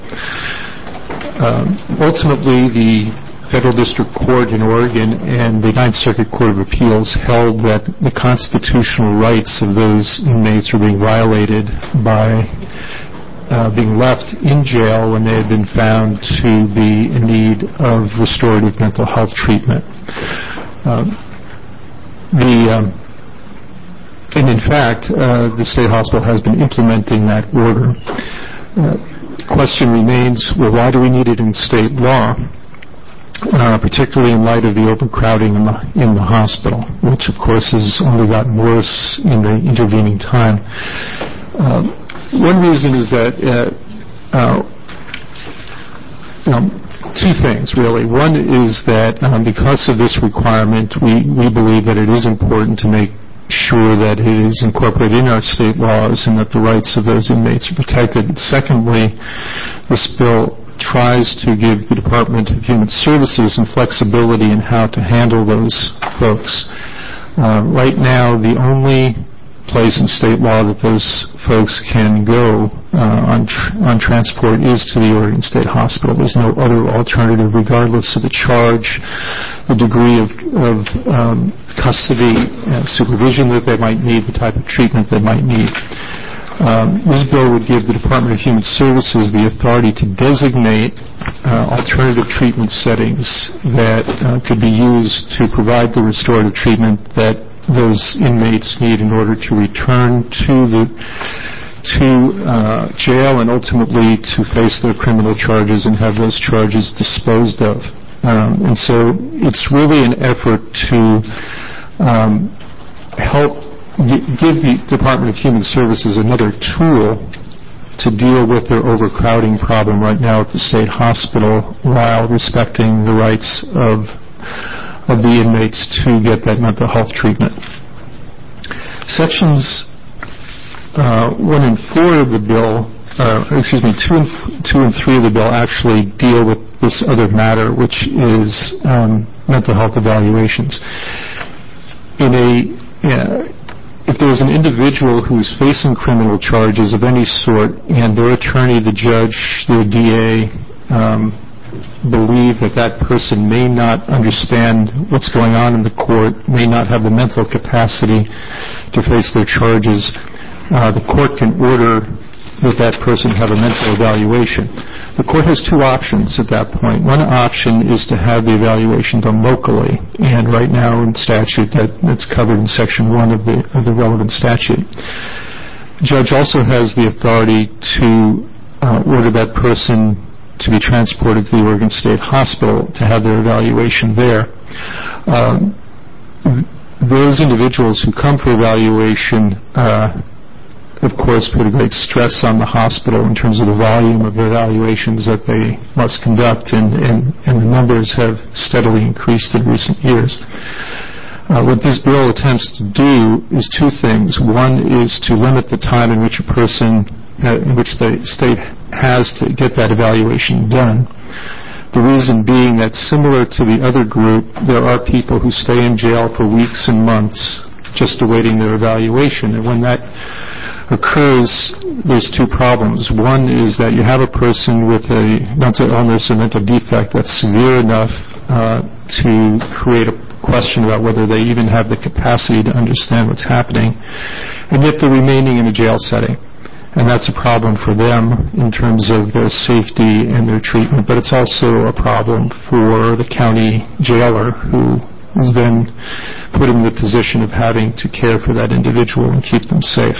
Ultimately, the Federal District Court in Oregon and the Ninth Circuit Court of Appeals held that the constitutional rights of those inmates were being violated by being left in jail when they had been found to be in need of restorative mental health treatment. And in fact, the state hospital has been implementing that order. The question remains, well, why do we need it in state law? Particularly in light of the overcrowding in the hospital, which of course has only gotten worse in the intervening time. One reason is that two things, really. One is that because of this requirement, we believe that it is important to make sure that it is incorporated in our state laws and that the rights of those inmates are protected. Secondly, this bill tries to give the Department of Human Services some flexibility in how to handle those folks. Right now, the only place in state law that those folks can go on transport is to the Oregon State Hospital. There's no other alternative, regardless of the charge, the degree of custody and supervision that they might need, the type of treatment they might need. This bill would give the Department of Human Services the authority to designate alternative treatment settings that could be used to provide the restorative treatment that those inmates need in order to return to jail and ultimately to face their criminal charges and have those charges disposed of. And so it's really an effort to help give the Department of Human Services another tool to deal with their overcrowding problem right now at the state hospital while respecting the rights of the inmates to get that mental health treatment. Sections 1 and 4 of the bill, 2 and 3 of the bill actually deal with this other matter, which is mental health evaluations. If there's an individual who's facing criminal charges of any sort and their attorney, the judge, their DA, believe that that person may not understand what's going on in the court, may not have the mental capacity to face their charges, the court can order that that person have a mental evaluation. The court has two options at that point. One option is to have the evaluation done locally, and right now in statute that's covered in Section 1 of the relevant statute. The judge also has the authority to order that person to be transported to the Oregon State Hospital to have their evaluation there. Those individuals who come for evaluation, of course, put a great stress on the hospital in terms of the volume of evaluations that they must conduct, and the numbers have steadily increased in recent years. What this bill attempts to do is two things. One is to limit the time in which a person, in which the state has to get that evaluation done. The reason being that, similar to the other group, there are people who stay in jail for weeks and months just awaiting their evaluation. And when that occurs, there's two problems. One is that you have a person with a mental illness or mental defect that's severe enough to create a question about whether they even have the capacity to understand what's happening, and yet they're remaining in a jail setting. And that's a problem for them in terms of their safety and their treatment, but it's also a problem for the county jailer, who is then put in the position of having to care for that individual and keep them safe.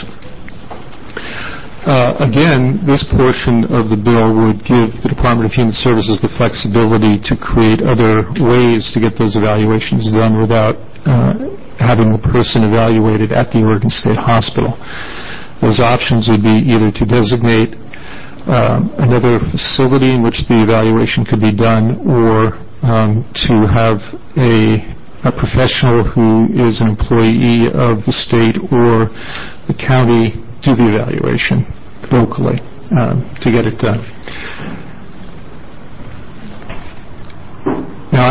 Again, this portion of the bill would give the Department of Human Services the flexibility to create other ways to get those evaluations done without having the person evaluated at the Oregon State Hospital. Those options would be either to designate another facility in which the evaluation could be done, or to have a professional who is an employee of the state or the county do the evaluation locally to get it done.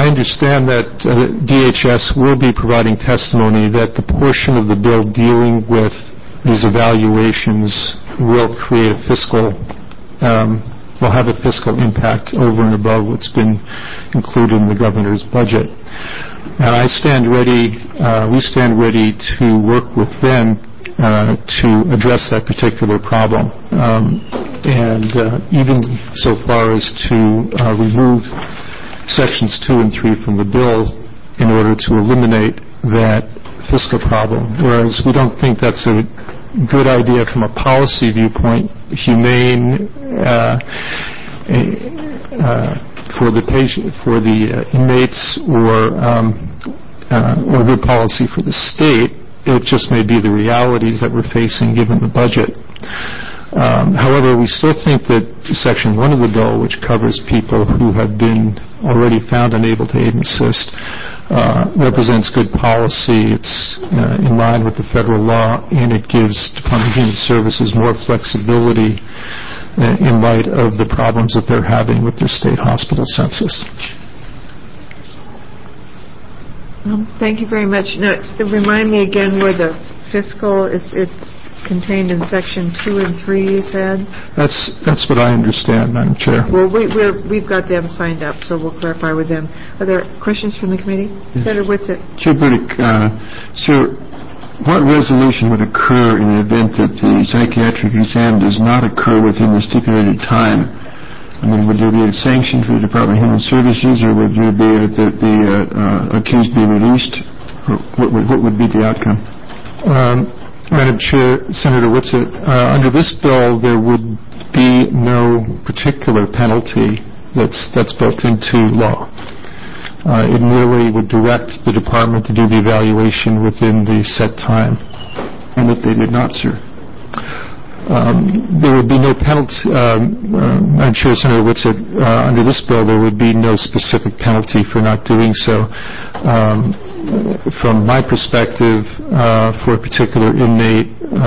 I understand that DHS will be providing testimony that the portion of the bill dealing with these evaluations will create a fiscal, will have a fiscal impact over and above what's been included in the governor's budget. And I stand ready, we stand ready to work with them to address that particular problem. And even so far as to remove Sections 2 and 3 from the bill in order to eliminate that fiscal problem, whereas we don't think that's a good idea from a policy viewpoint, humane for the patient, for the inmates, or good policy for the state. It just may be the realities that we're facing given the budget. However, we still think that Section 1 of the bill, which covers people who have been already found unable to aid and assist, represents good policy. It's in line with the federal law, and it gives Department of Human Services more flexibility in light of the problems that they're having with their state hospital census. Thank you very much. Now, remind me again where the fiscal is. It's contained in Section 2 and 3, you said? That's what I understand, Madam Chair. Well, we've got them signed up, so we'll clarify with them. Are there questions from the committee? Yes. Senator Whitsitt. Chair Burdick, sir, what resolution would occur in the event that the psychiatric exam does not occur within the stipulated time? I mean, would there be a sanction for the Department of Human Services, or would there be the accused be released? Or what would be the outcome? Madam Chair, Senator Whitsitt, under this bill, there would be no particular penalty that's built into law. It merely would direct the department to do the evaluation within the set time. And if they did not, sir? There would be no penalty. I'm sure, Senator Whitsitt, under this bill, there would be no specific penalty for not doing so. From my perspective, for a particular inmate,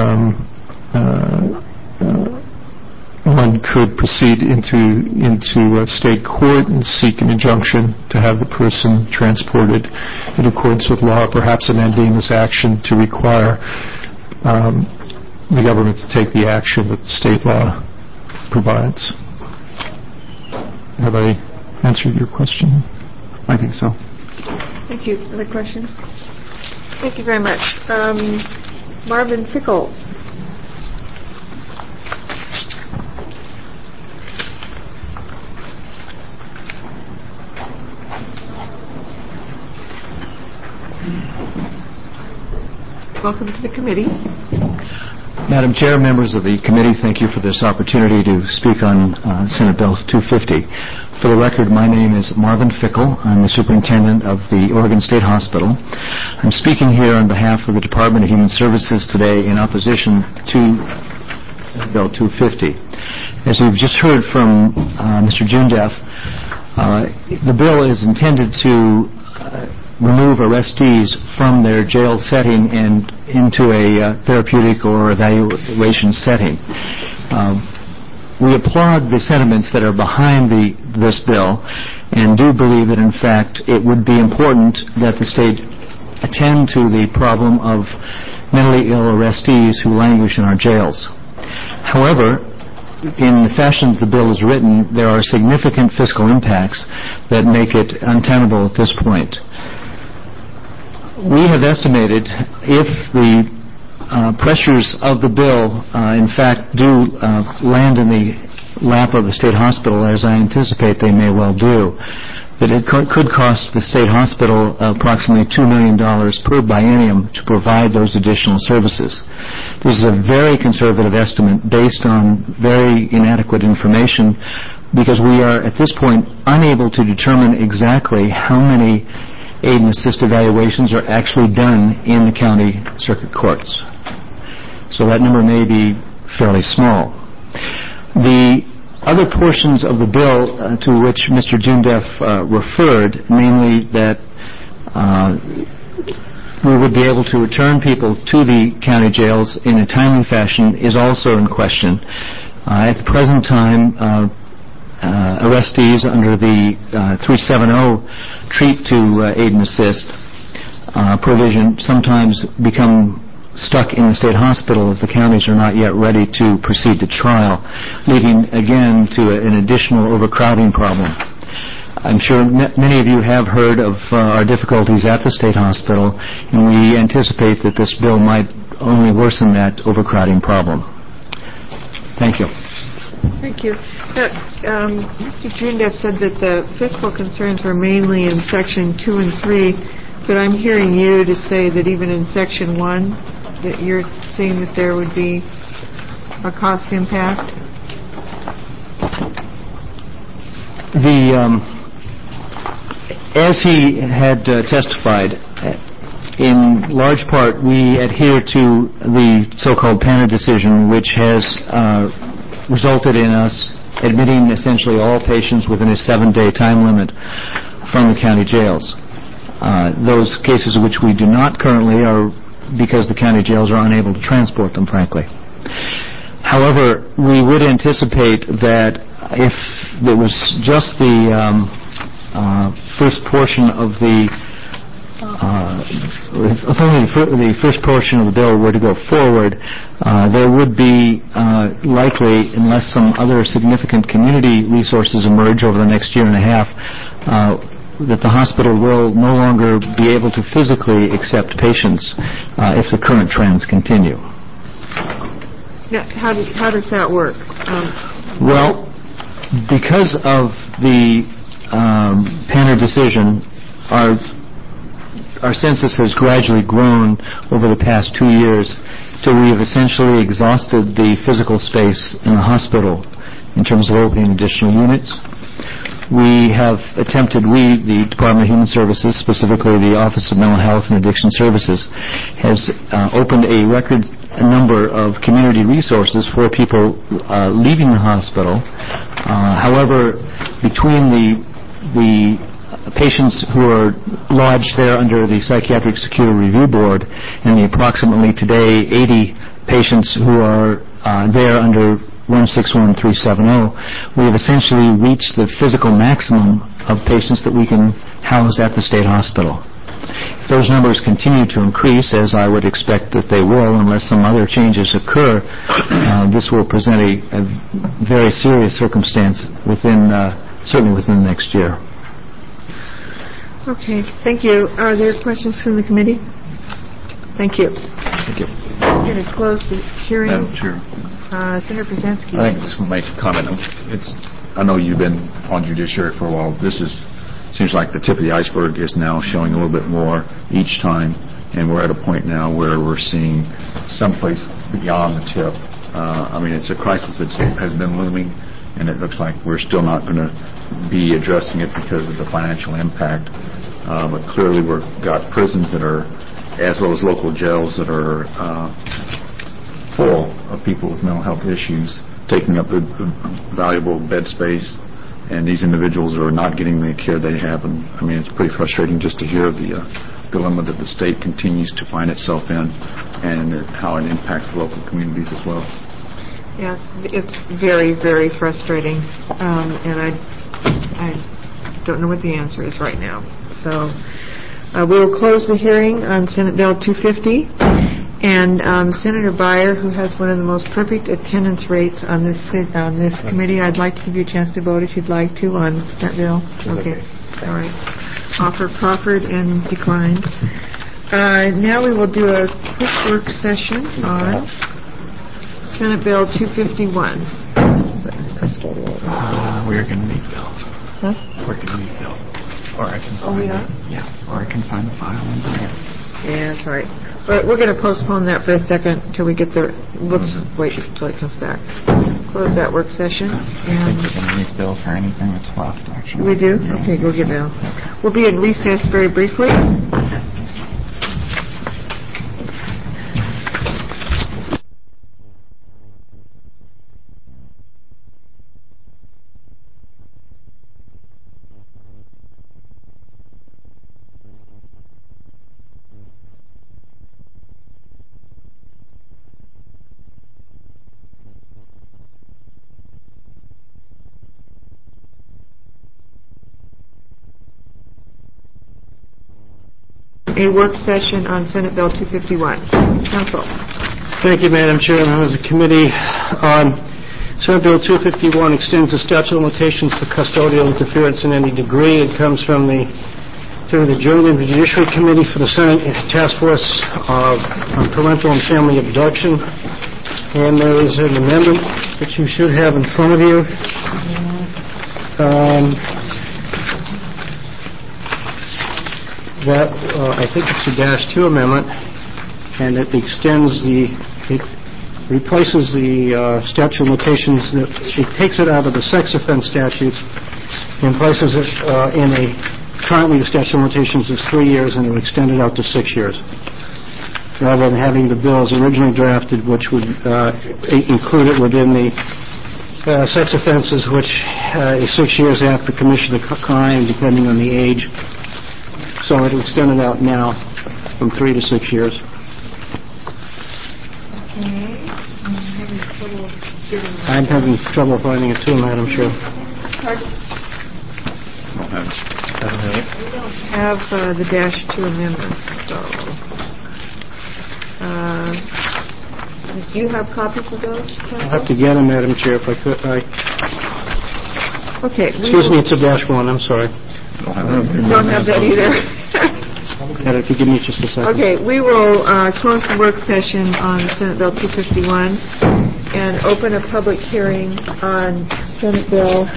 one could proceed into state court and seek an injunction to have the person transported in accordance with law, perhaps a mandamus action to require the government to take the action that the state law provides. Have I answered your question? I think so. Thank you. Other questions? Thank you very much. Marvin Fickle. Welcome to the committee. Madam Chair, members of the committee, thank you for this opportunity to speak on Senate Bill 250. For the record, my name is Marvin Fickle. I'm the superintendent of the Oregon State Hospital. I'm speaking here on behalf of the Department of Human Services today in opposition to Senate Bill 250. As we've just heard from Mr. Jundeff, the bill is intended to remove arrestees from their jail setting and into a therapeutic or evaluation setting. We applaud the sentiments that are behind this bill and do believe that, in fact, it would be important that the state attend to the problem of mentally ill arrestees who languish in our jails. However, in the fashion the bill is written, there are significant fiscal impacts that make it untenable at this point. We have estimated if the pressures of the bill, in fact, do land in the lap of the state hospital, as I anticipate they may well do, that it could cost the state hospital approximately $2 million per biennium to provide those additional services. This is a very conservative estimate based on very inadequate information because we are, at this point, unable to determine exactly how many aid and assist evaluations are actually done in the county circuit courts. So that number may be fairly small. The other portions of the bill to which Mr. Jundeff referred, namely that we would be able to return people to the county jails in a timely fashion, is also in question. At the present time, arrestees under the 370 treat to aid and assist provision sometimes become stuck in the state hospital as the counties are not yet ready to proceed to trial, leading again to an additional overcrowding problem. I'm sure many of you have heard of our difficulties at the state hospital, and we anticipate that this bill might only worsen that overcrowding problem. Thank you. Thank you. Mr. Jundef said that the fiscal concerns were mainly in Section 2 and 3, but I'm hearing you to say that even in Section 1, that you're seeing that there would be a cost impact? As he had testified, in large part we adhere to the so-called PANA decision, which has resulted in us admitting essentially all patients within a 7-day time limit from the county jails. Those cases which we do not currently are because the county jails are unable to transport them, frankly. However, we would anticipate that if there was just the first portion of the if only the first portion of the bill were to go forward, there would be likely, unless some other significant community resources emerge over the next year and a half, that the hospital will no longer be able to physically accept patients if the current trends continue. Now, how does that work? Well, because of the PANA decision, our census has gradually grown over the past 2 years till we have essentially exhausted the physical space in the hospital in terms of opening additional units. We have attempted, the Department of Human Services, specifically the Office of Mental Health and Addiction Services, has opened a record number of community resources for people leaving the hospital. However, between the patients who are lodged there under the Psychiatric Security Review Board and the approximately today 80 patients who are there under 161370, we have essentially reached the physical maximum of patients that we can house at the state hospital. If those numbers continue to increase, as I would expect that they will, unless some other changes occur, this will present a very serious circumstance certainly within the next year. Okay, thank you. Are there questions from the committee? Thank you. Thank you. I'm going to close the hearing. Madam Chair. Senator Brzezinski. I just want to make a comment. I know you've been on judiciary for a while. Seems like the tip of the iceberg is now showing a little bit more each time, and we're at a point now where we're seeing someplace beyond the tip. It's a crisis that has been looming, and it looks like we're still not going to be addressing it because of the financial impact. But clearly we've got prisons that are, as well as local jails that are full of people with mental health issues, taking up the valuable bed space, and these individuals are not getting the care they have. And it's pretty frustrating just to hear the dilemma that the state continues to find itself in, and how it impacts local communities as well. Yes, it's very, very frustrating, and I don't know what the answer is right now. So we will close the hearing on Senate Bill 250. And Senator Beyer, who has one of the most perfect attendance rates on this committee, I'd like to give you a chance to vote if you'd like to on that bill. Okay. All right. Offer proffered and declined. Now we will do a quick work session on Senate Bill 251. We're going to meet Bill. Huh? We're going to meet Bill. Or I can find it. Yeah. Or I can find the file and bring it. Yeah, that's all right. But we're going to postpone that for a second until we get the. Let's wait until it comes back. Close that work session. I think we're going to meet Bill for anything that's left, actually. We do? Okay, go get Bill. We'll be in recess very briefly. a work session on Senate Bill 251. Council. Thank you, Madam Chair. Members of the committee, Senate Bill 251 extends the statute of limitations for custodial interference in any degree. It comes from the Joint and Judiciary Committee for the Senate Task Force on Parental and Family Abduction. And there is an amendment that you should have in front of you. That I think it's a -2 amendment, and it replaces the statute of limitations. It takes it out of the sex offense statute and places it currently the statute of limitations is 3 years, and it would extend it out to 6 years, rather than having the bill as originally drafted, which would include it within the sex offenses, which is 6 years after commission of the crime, depending on the age. So it would extend it out now from 3 to 6 years. I'm having trouble finding it too, Madam Chair. We don't have the -2 amendment, so... do you have copies of those? I'll have to get them, Madam Chair, if I could. Okay. Excuse me, it's a -1. I'm sorry. Don't have that either. If you give me just a second. Okay, we will close the work session on Senate Bill 251 and open a public hearing on Senate Bill.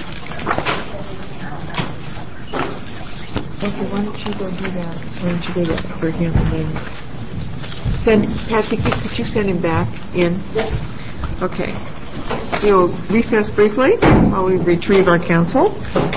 Okay, why don't you go do that? Why don't you do that for him and then Patsy, could you send him back in? Okay. We'll recess briefly while we retrieve our counsel.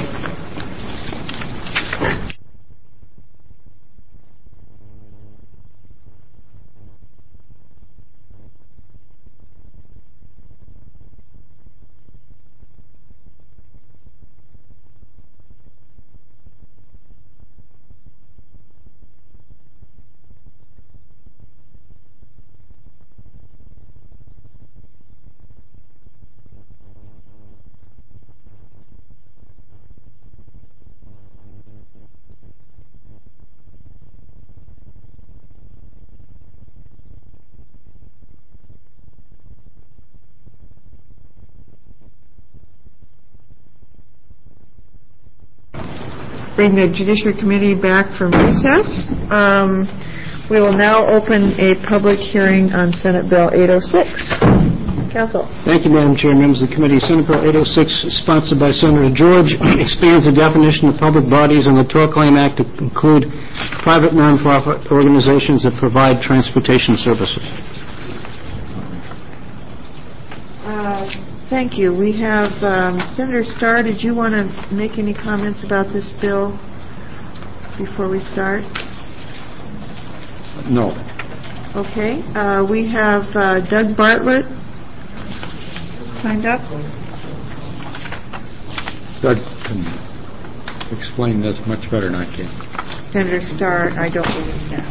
Bring the Judiciary Committee back from recess. We will now open a public hearing on Senate Bill 806. Counsel. Thank you, Madam Chair. Members of the committee, Senate Bill 806, sponsored by Senator George, expands the definition of public bodies in the Tort Claim Act to include private nonprofit organizations that provide transportation services. Thank you. We have Senator Starr. Did you want to make any comments about this bill before we start? No. Okay. We have Doug Bartlett signed up. Doug can explain this much better than I can. Senator Starr, I don't believe that.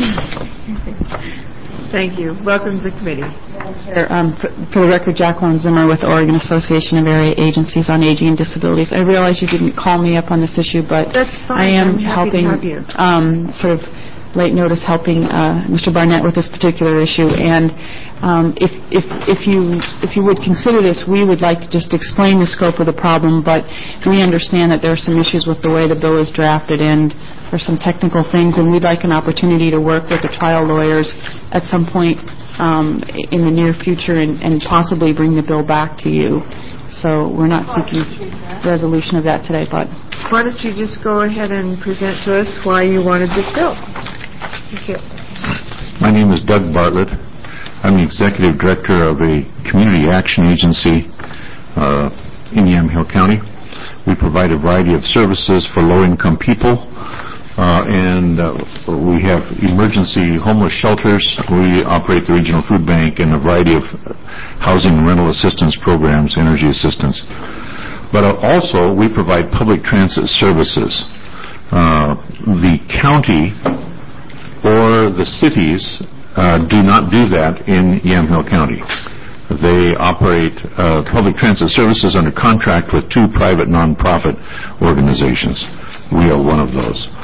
Thank you. Welcome to the committee. For the record, Jacqueline Zimmer with the Oregon Association of Area Agencies on Aging and Disabilities. I realize you didn't call me up on this issue, but that's fine. I am helping sort of late notice helping Mr. Barnett with this particular issue. And if you would consider this, we would like to just explain the scope of the problem, but we understand that there are some issues with the way the bill is drafted and there are some technical things, and we'd like an opportunity to work with the trial lawyers at some point in the near future and possibly bring the bill back to you. So we're not seeking resolution of that today, but... Why don't you just go ahead and present to us why you wanted this bill? Thank you. My name is Doug Bartlett. I'm the Executive Director of a community action agency in Yamhill County. We provide a variety of services for low-income people, and we have emergency homeless shelters. We operate the Regional Food Bank and a variety of housing and rental assistance programs, energy assistance. But also, we provide public transit services. The county or the cities do not do that in Yamhill County. They operate public transit services under contract with two private nonprofit organizations. We are one of those.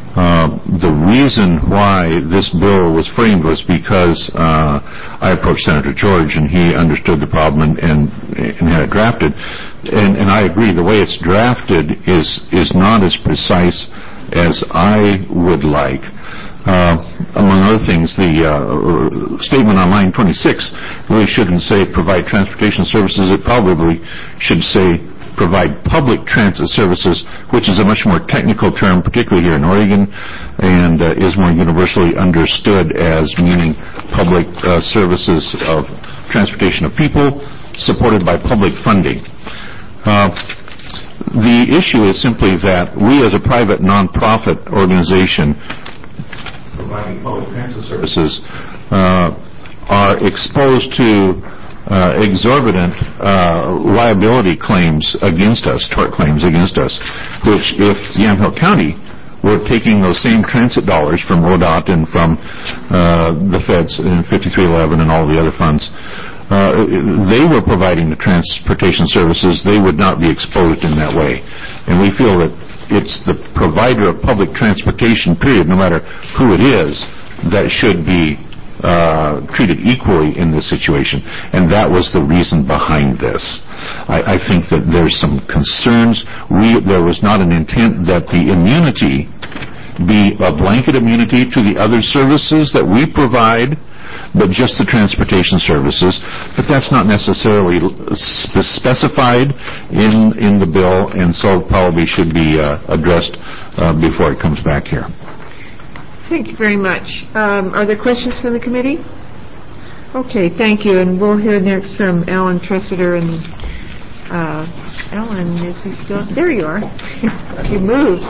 The reason why this bill was framed was because I approached Senator George, and he understood the problem and had it drafted. And I agree, the way it's drafted is not as precise as I would like. Among other things, the statement on line 26 really shouldn't say provide transportation services. It probably should say provide public transit services, which is a much more technical term, particularly here in Oregon, and is more universally understood as meaning public services of transportation of people supported by public funding. The issue is simply that we as a private nonprofit organization providing public transit services are exposed to exorbitant liability claims against us, tort claims against us, which if Yamhill County were taking those same transit dollars from ODOT and from the feds in 5311 and all the other funds, they were providing the transportation services, they would not be exposed in that way. And we feel that it's the provider of public transportation, period, no matter who it is, that should be treated equally in this situation. And that was the reason behind this. I think that there's some concerns. There was not an intent that the immunity be a blanket immunity to the other services that we provide, but just the transportation services. But that's not necessarily specified in the bill, and so probably should be addressed before it comes back here. Thank you very much. Are there questions from the committee? Okay, thank you. And we'll hear next from Alan Tressiter. And Alan, is he still? There you are. You moved.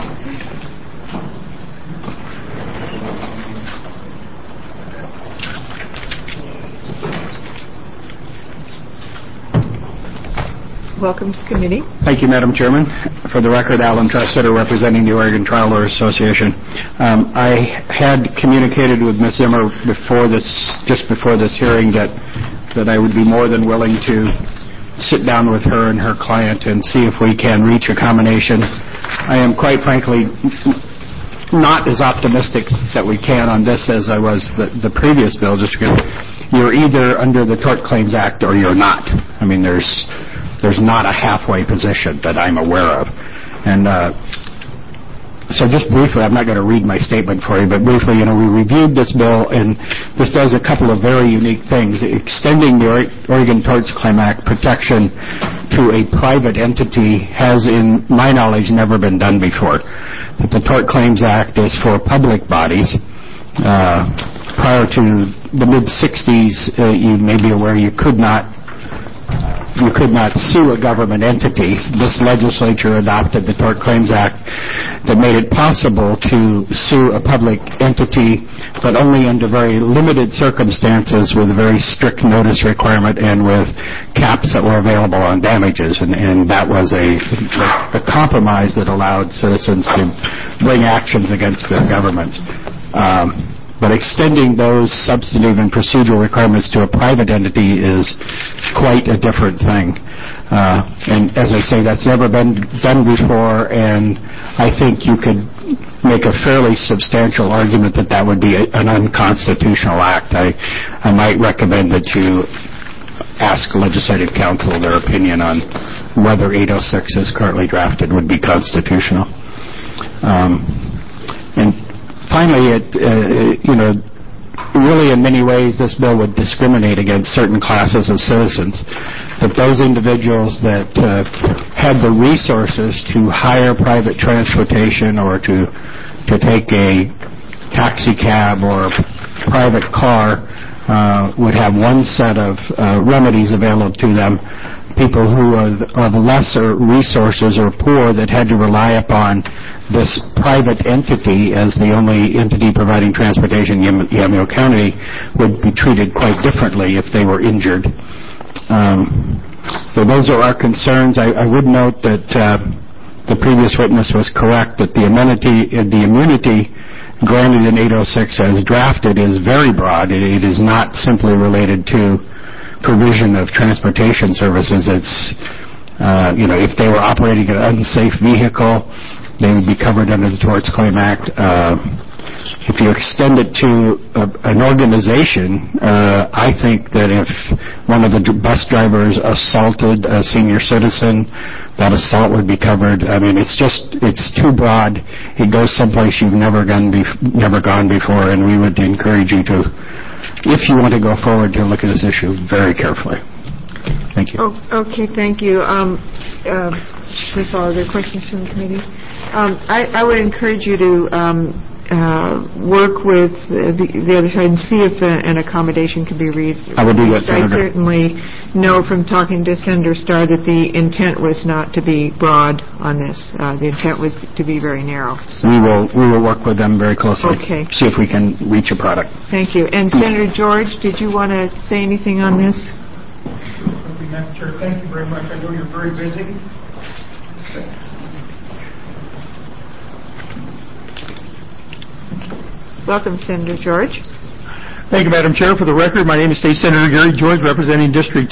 Welcome to the committee. Thank you, Madam Chairman. For the record, Alan Tressiter, representing the Oregon Trial Lawyers Association. I had communicated with Ms. Zimmer just before this hearing that I would be more than willing to sit down with her and her client and see if we can reach a combination. I am quite frankly not as optimistic that we can on this as I was the previous bill. Just because you're either under the Tort Claims Act or you're not. I mean, there's not a halfway position that I'm aware of. And so just briefly, I'm not going to read my statement for you, but briefly, we reviewed this bill, and this does a couple of very unique things. Extending the Oregon Tort Claims Act protection to a private entity has, in my knowledge, never been done before. But the Tort Claims Act is for public bodies. Prior to the mid-'60s, you may be aware you could not sue a government entity. This legislature adopted the Tort Claims Act that made it possible to sue a public entity, but only under very limited circumstances with a very strict notice requirement and with caps that were available on damages. And that was a compromise that allowed citizens to bring actions against their governments. But extending those substantive and procedural requirements to a private entity is quite a different thing. And as I say, that's never been done before, and I think you could make a fairly substantial argument that would be an unconstitutional act. I might recommend that you ask Legislative Council their opinion on whether 806 as currently drafted would be constitutional. And finally, really in many ways this bill would discriminate against certain classes of citizens. That those individuals that had the resources to hire private transportation or to take a taxi cab or a private car would have one set of remedies available to them. People who are of lesser resources or poor that had to rely upon this private entity as the only entity providing transportation in Yamhill County would be treated quite differently if they were injured. So those are our concerns. I would note that the previous witness was correct that the immunity granted in 806 as drafted is very broad. It is not simply related to provision of transportation services. It's, if they were operating an unsafe vehicle, they would be covered under the Torts Claim Act. If you extend it to an organization, I think that if one of the bus drivers assaulted a senior citizen, that assault would be covered. I mean, it's too broad. It goes someplace you've never gone before, and we would encourage you to, if you want to go forward, to look at this issue very carefully. Thank you. Okay, thank you. First of all, are there questions from the committee? I would encourage you to work with the other side and see if an accommodation can be reached. I will do that, Senator. I certainly know from talking to Senator Starr that the intent was not to be broad on this. The intent was to be very narrow. So. We will work with them very closely. Okay. See if we can reach a product. Thank you. And Senator George, did you want to say anything on this? Madam Chair, thank you very much. I know you're very busy. Welcome, Senator George. Thank you, Madam Chair. For the record, my name is State Senator Gary George, representing District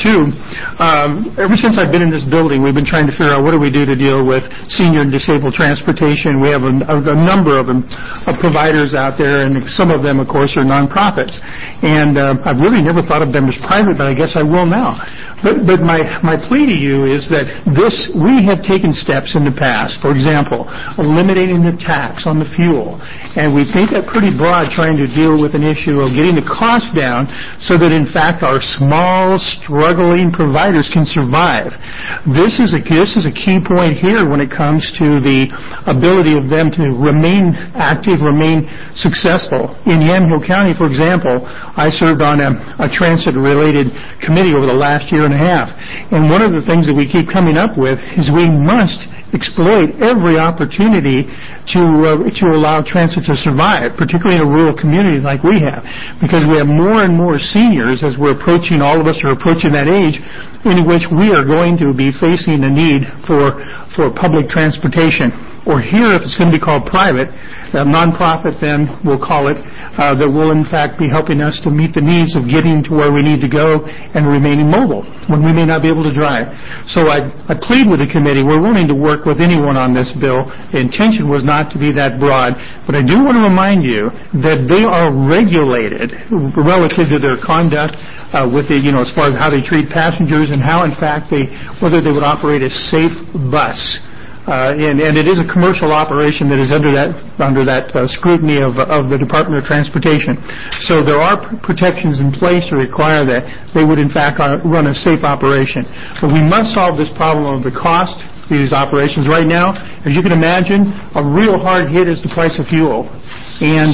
2. Ever since I've been in this building, we've been trying to figure out what do we do to deal with senior and disabled transportation. We have a number of providers out there, and some of them, of course, are nonprofits. And I've really never thought of them as private, but I guess I will now. But my plea to you is that we have taken steps in the past, for example, eliminating the tax on the fuel. And we think that pretty broad, trying to deal with an issue of getting the cost down so that, in fact, our small, struggling providers can survive. This is a key point here when it comes to the ability of them to remain active, remain successful. In Yamhill County, for example, I served on a transit-related committee over the last year and a half. And one of the things that we keep coming up with is we must exploit every opportunity to allow transit to survive, particularly in a rural community like we have, because we have more and more seniors as we're approaching, all of us are approaching that age, in which we are going to be facing the need for public transportation. Or here, if it's going to be called private, a nonprofit then we'll call it, that will in fact be helping us to meet the needs of getting to where we need to go and remaining mobile when we may not be able to drive. So I plead with the committee, we're willing to work with anyone on this bill. The intention was not to be that broad, but I do want to remind you that they are regulated relative to their conduct with the, as far as how they treat passengers and how in fact whether they would operate a safe bus. And it is a commercial operation that is under that scrutiny of the Department of Transportation. So there are protections in place to require that they would in fact run a safe operation. But we must solve this problem of the cost of these operations. Right now, as you can imagine, a real hard hit is the price of fuel. And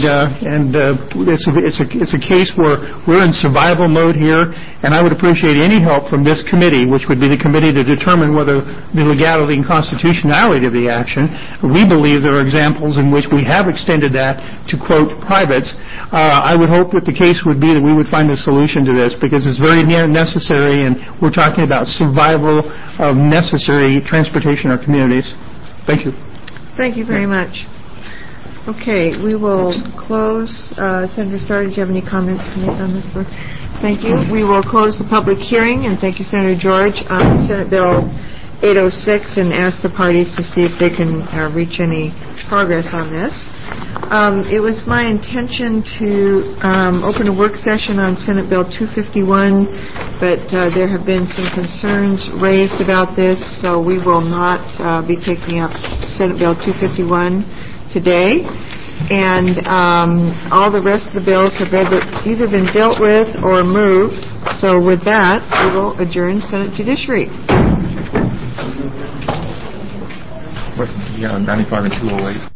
it's a case where we're in survival mode here, and I would appreciate any help from this committee, which would be the committee to determine whether the legality and constitutionality of the action. We believe there are examples in which we have extended that to, quote, privates. I would hope that the case would be that we would find a solution to this, because it's very necessary, and we're talking about survival of necessary transportation in our communities. Thank you. Thank you very much. Okay, we will close. Senator Starr, did you have any comments to make on this? Thank you. We will close the public hearing, and thank you, Senator George, on Senate Bill 806, and ask the parties to see if they can reach any progress on this. It was my intention to open a work session on Senate Bill 251, but there have been some concerns raised about this, so we will not be taking up Senate Bill 251 today, and all the rest of the bills have either been dealt with or moved. So with that, we will adjourn Senate Judiciary. Yeah, 95 and 208.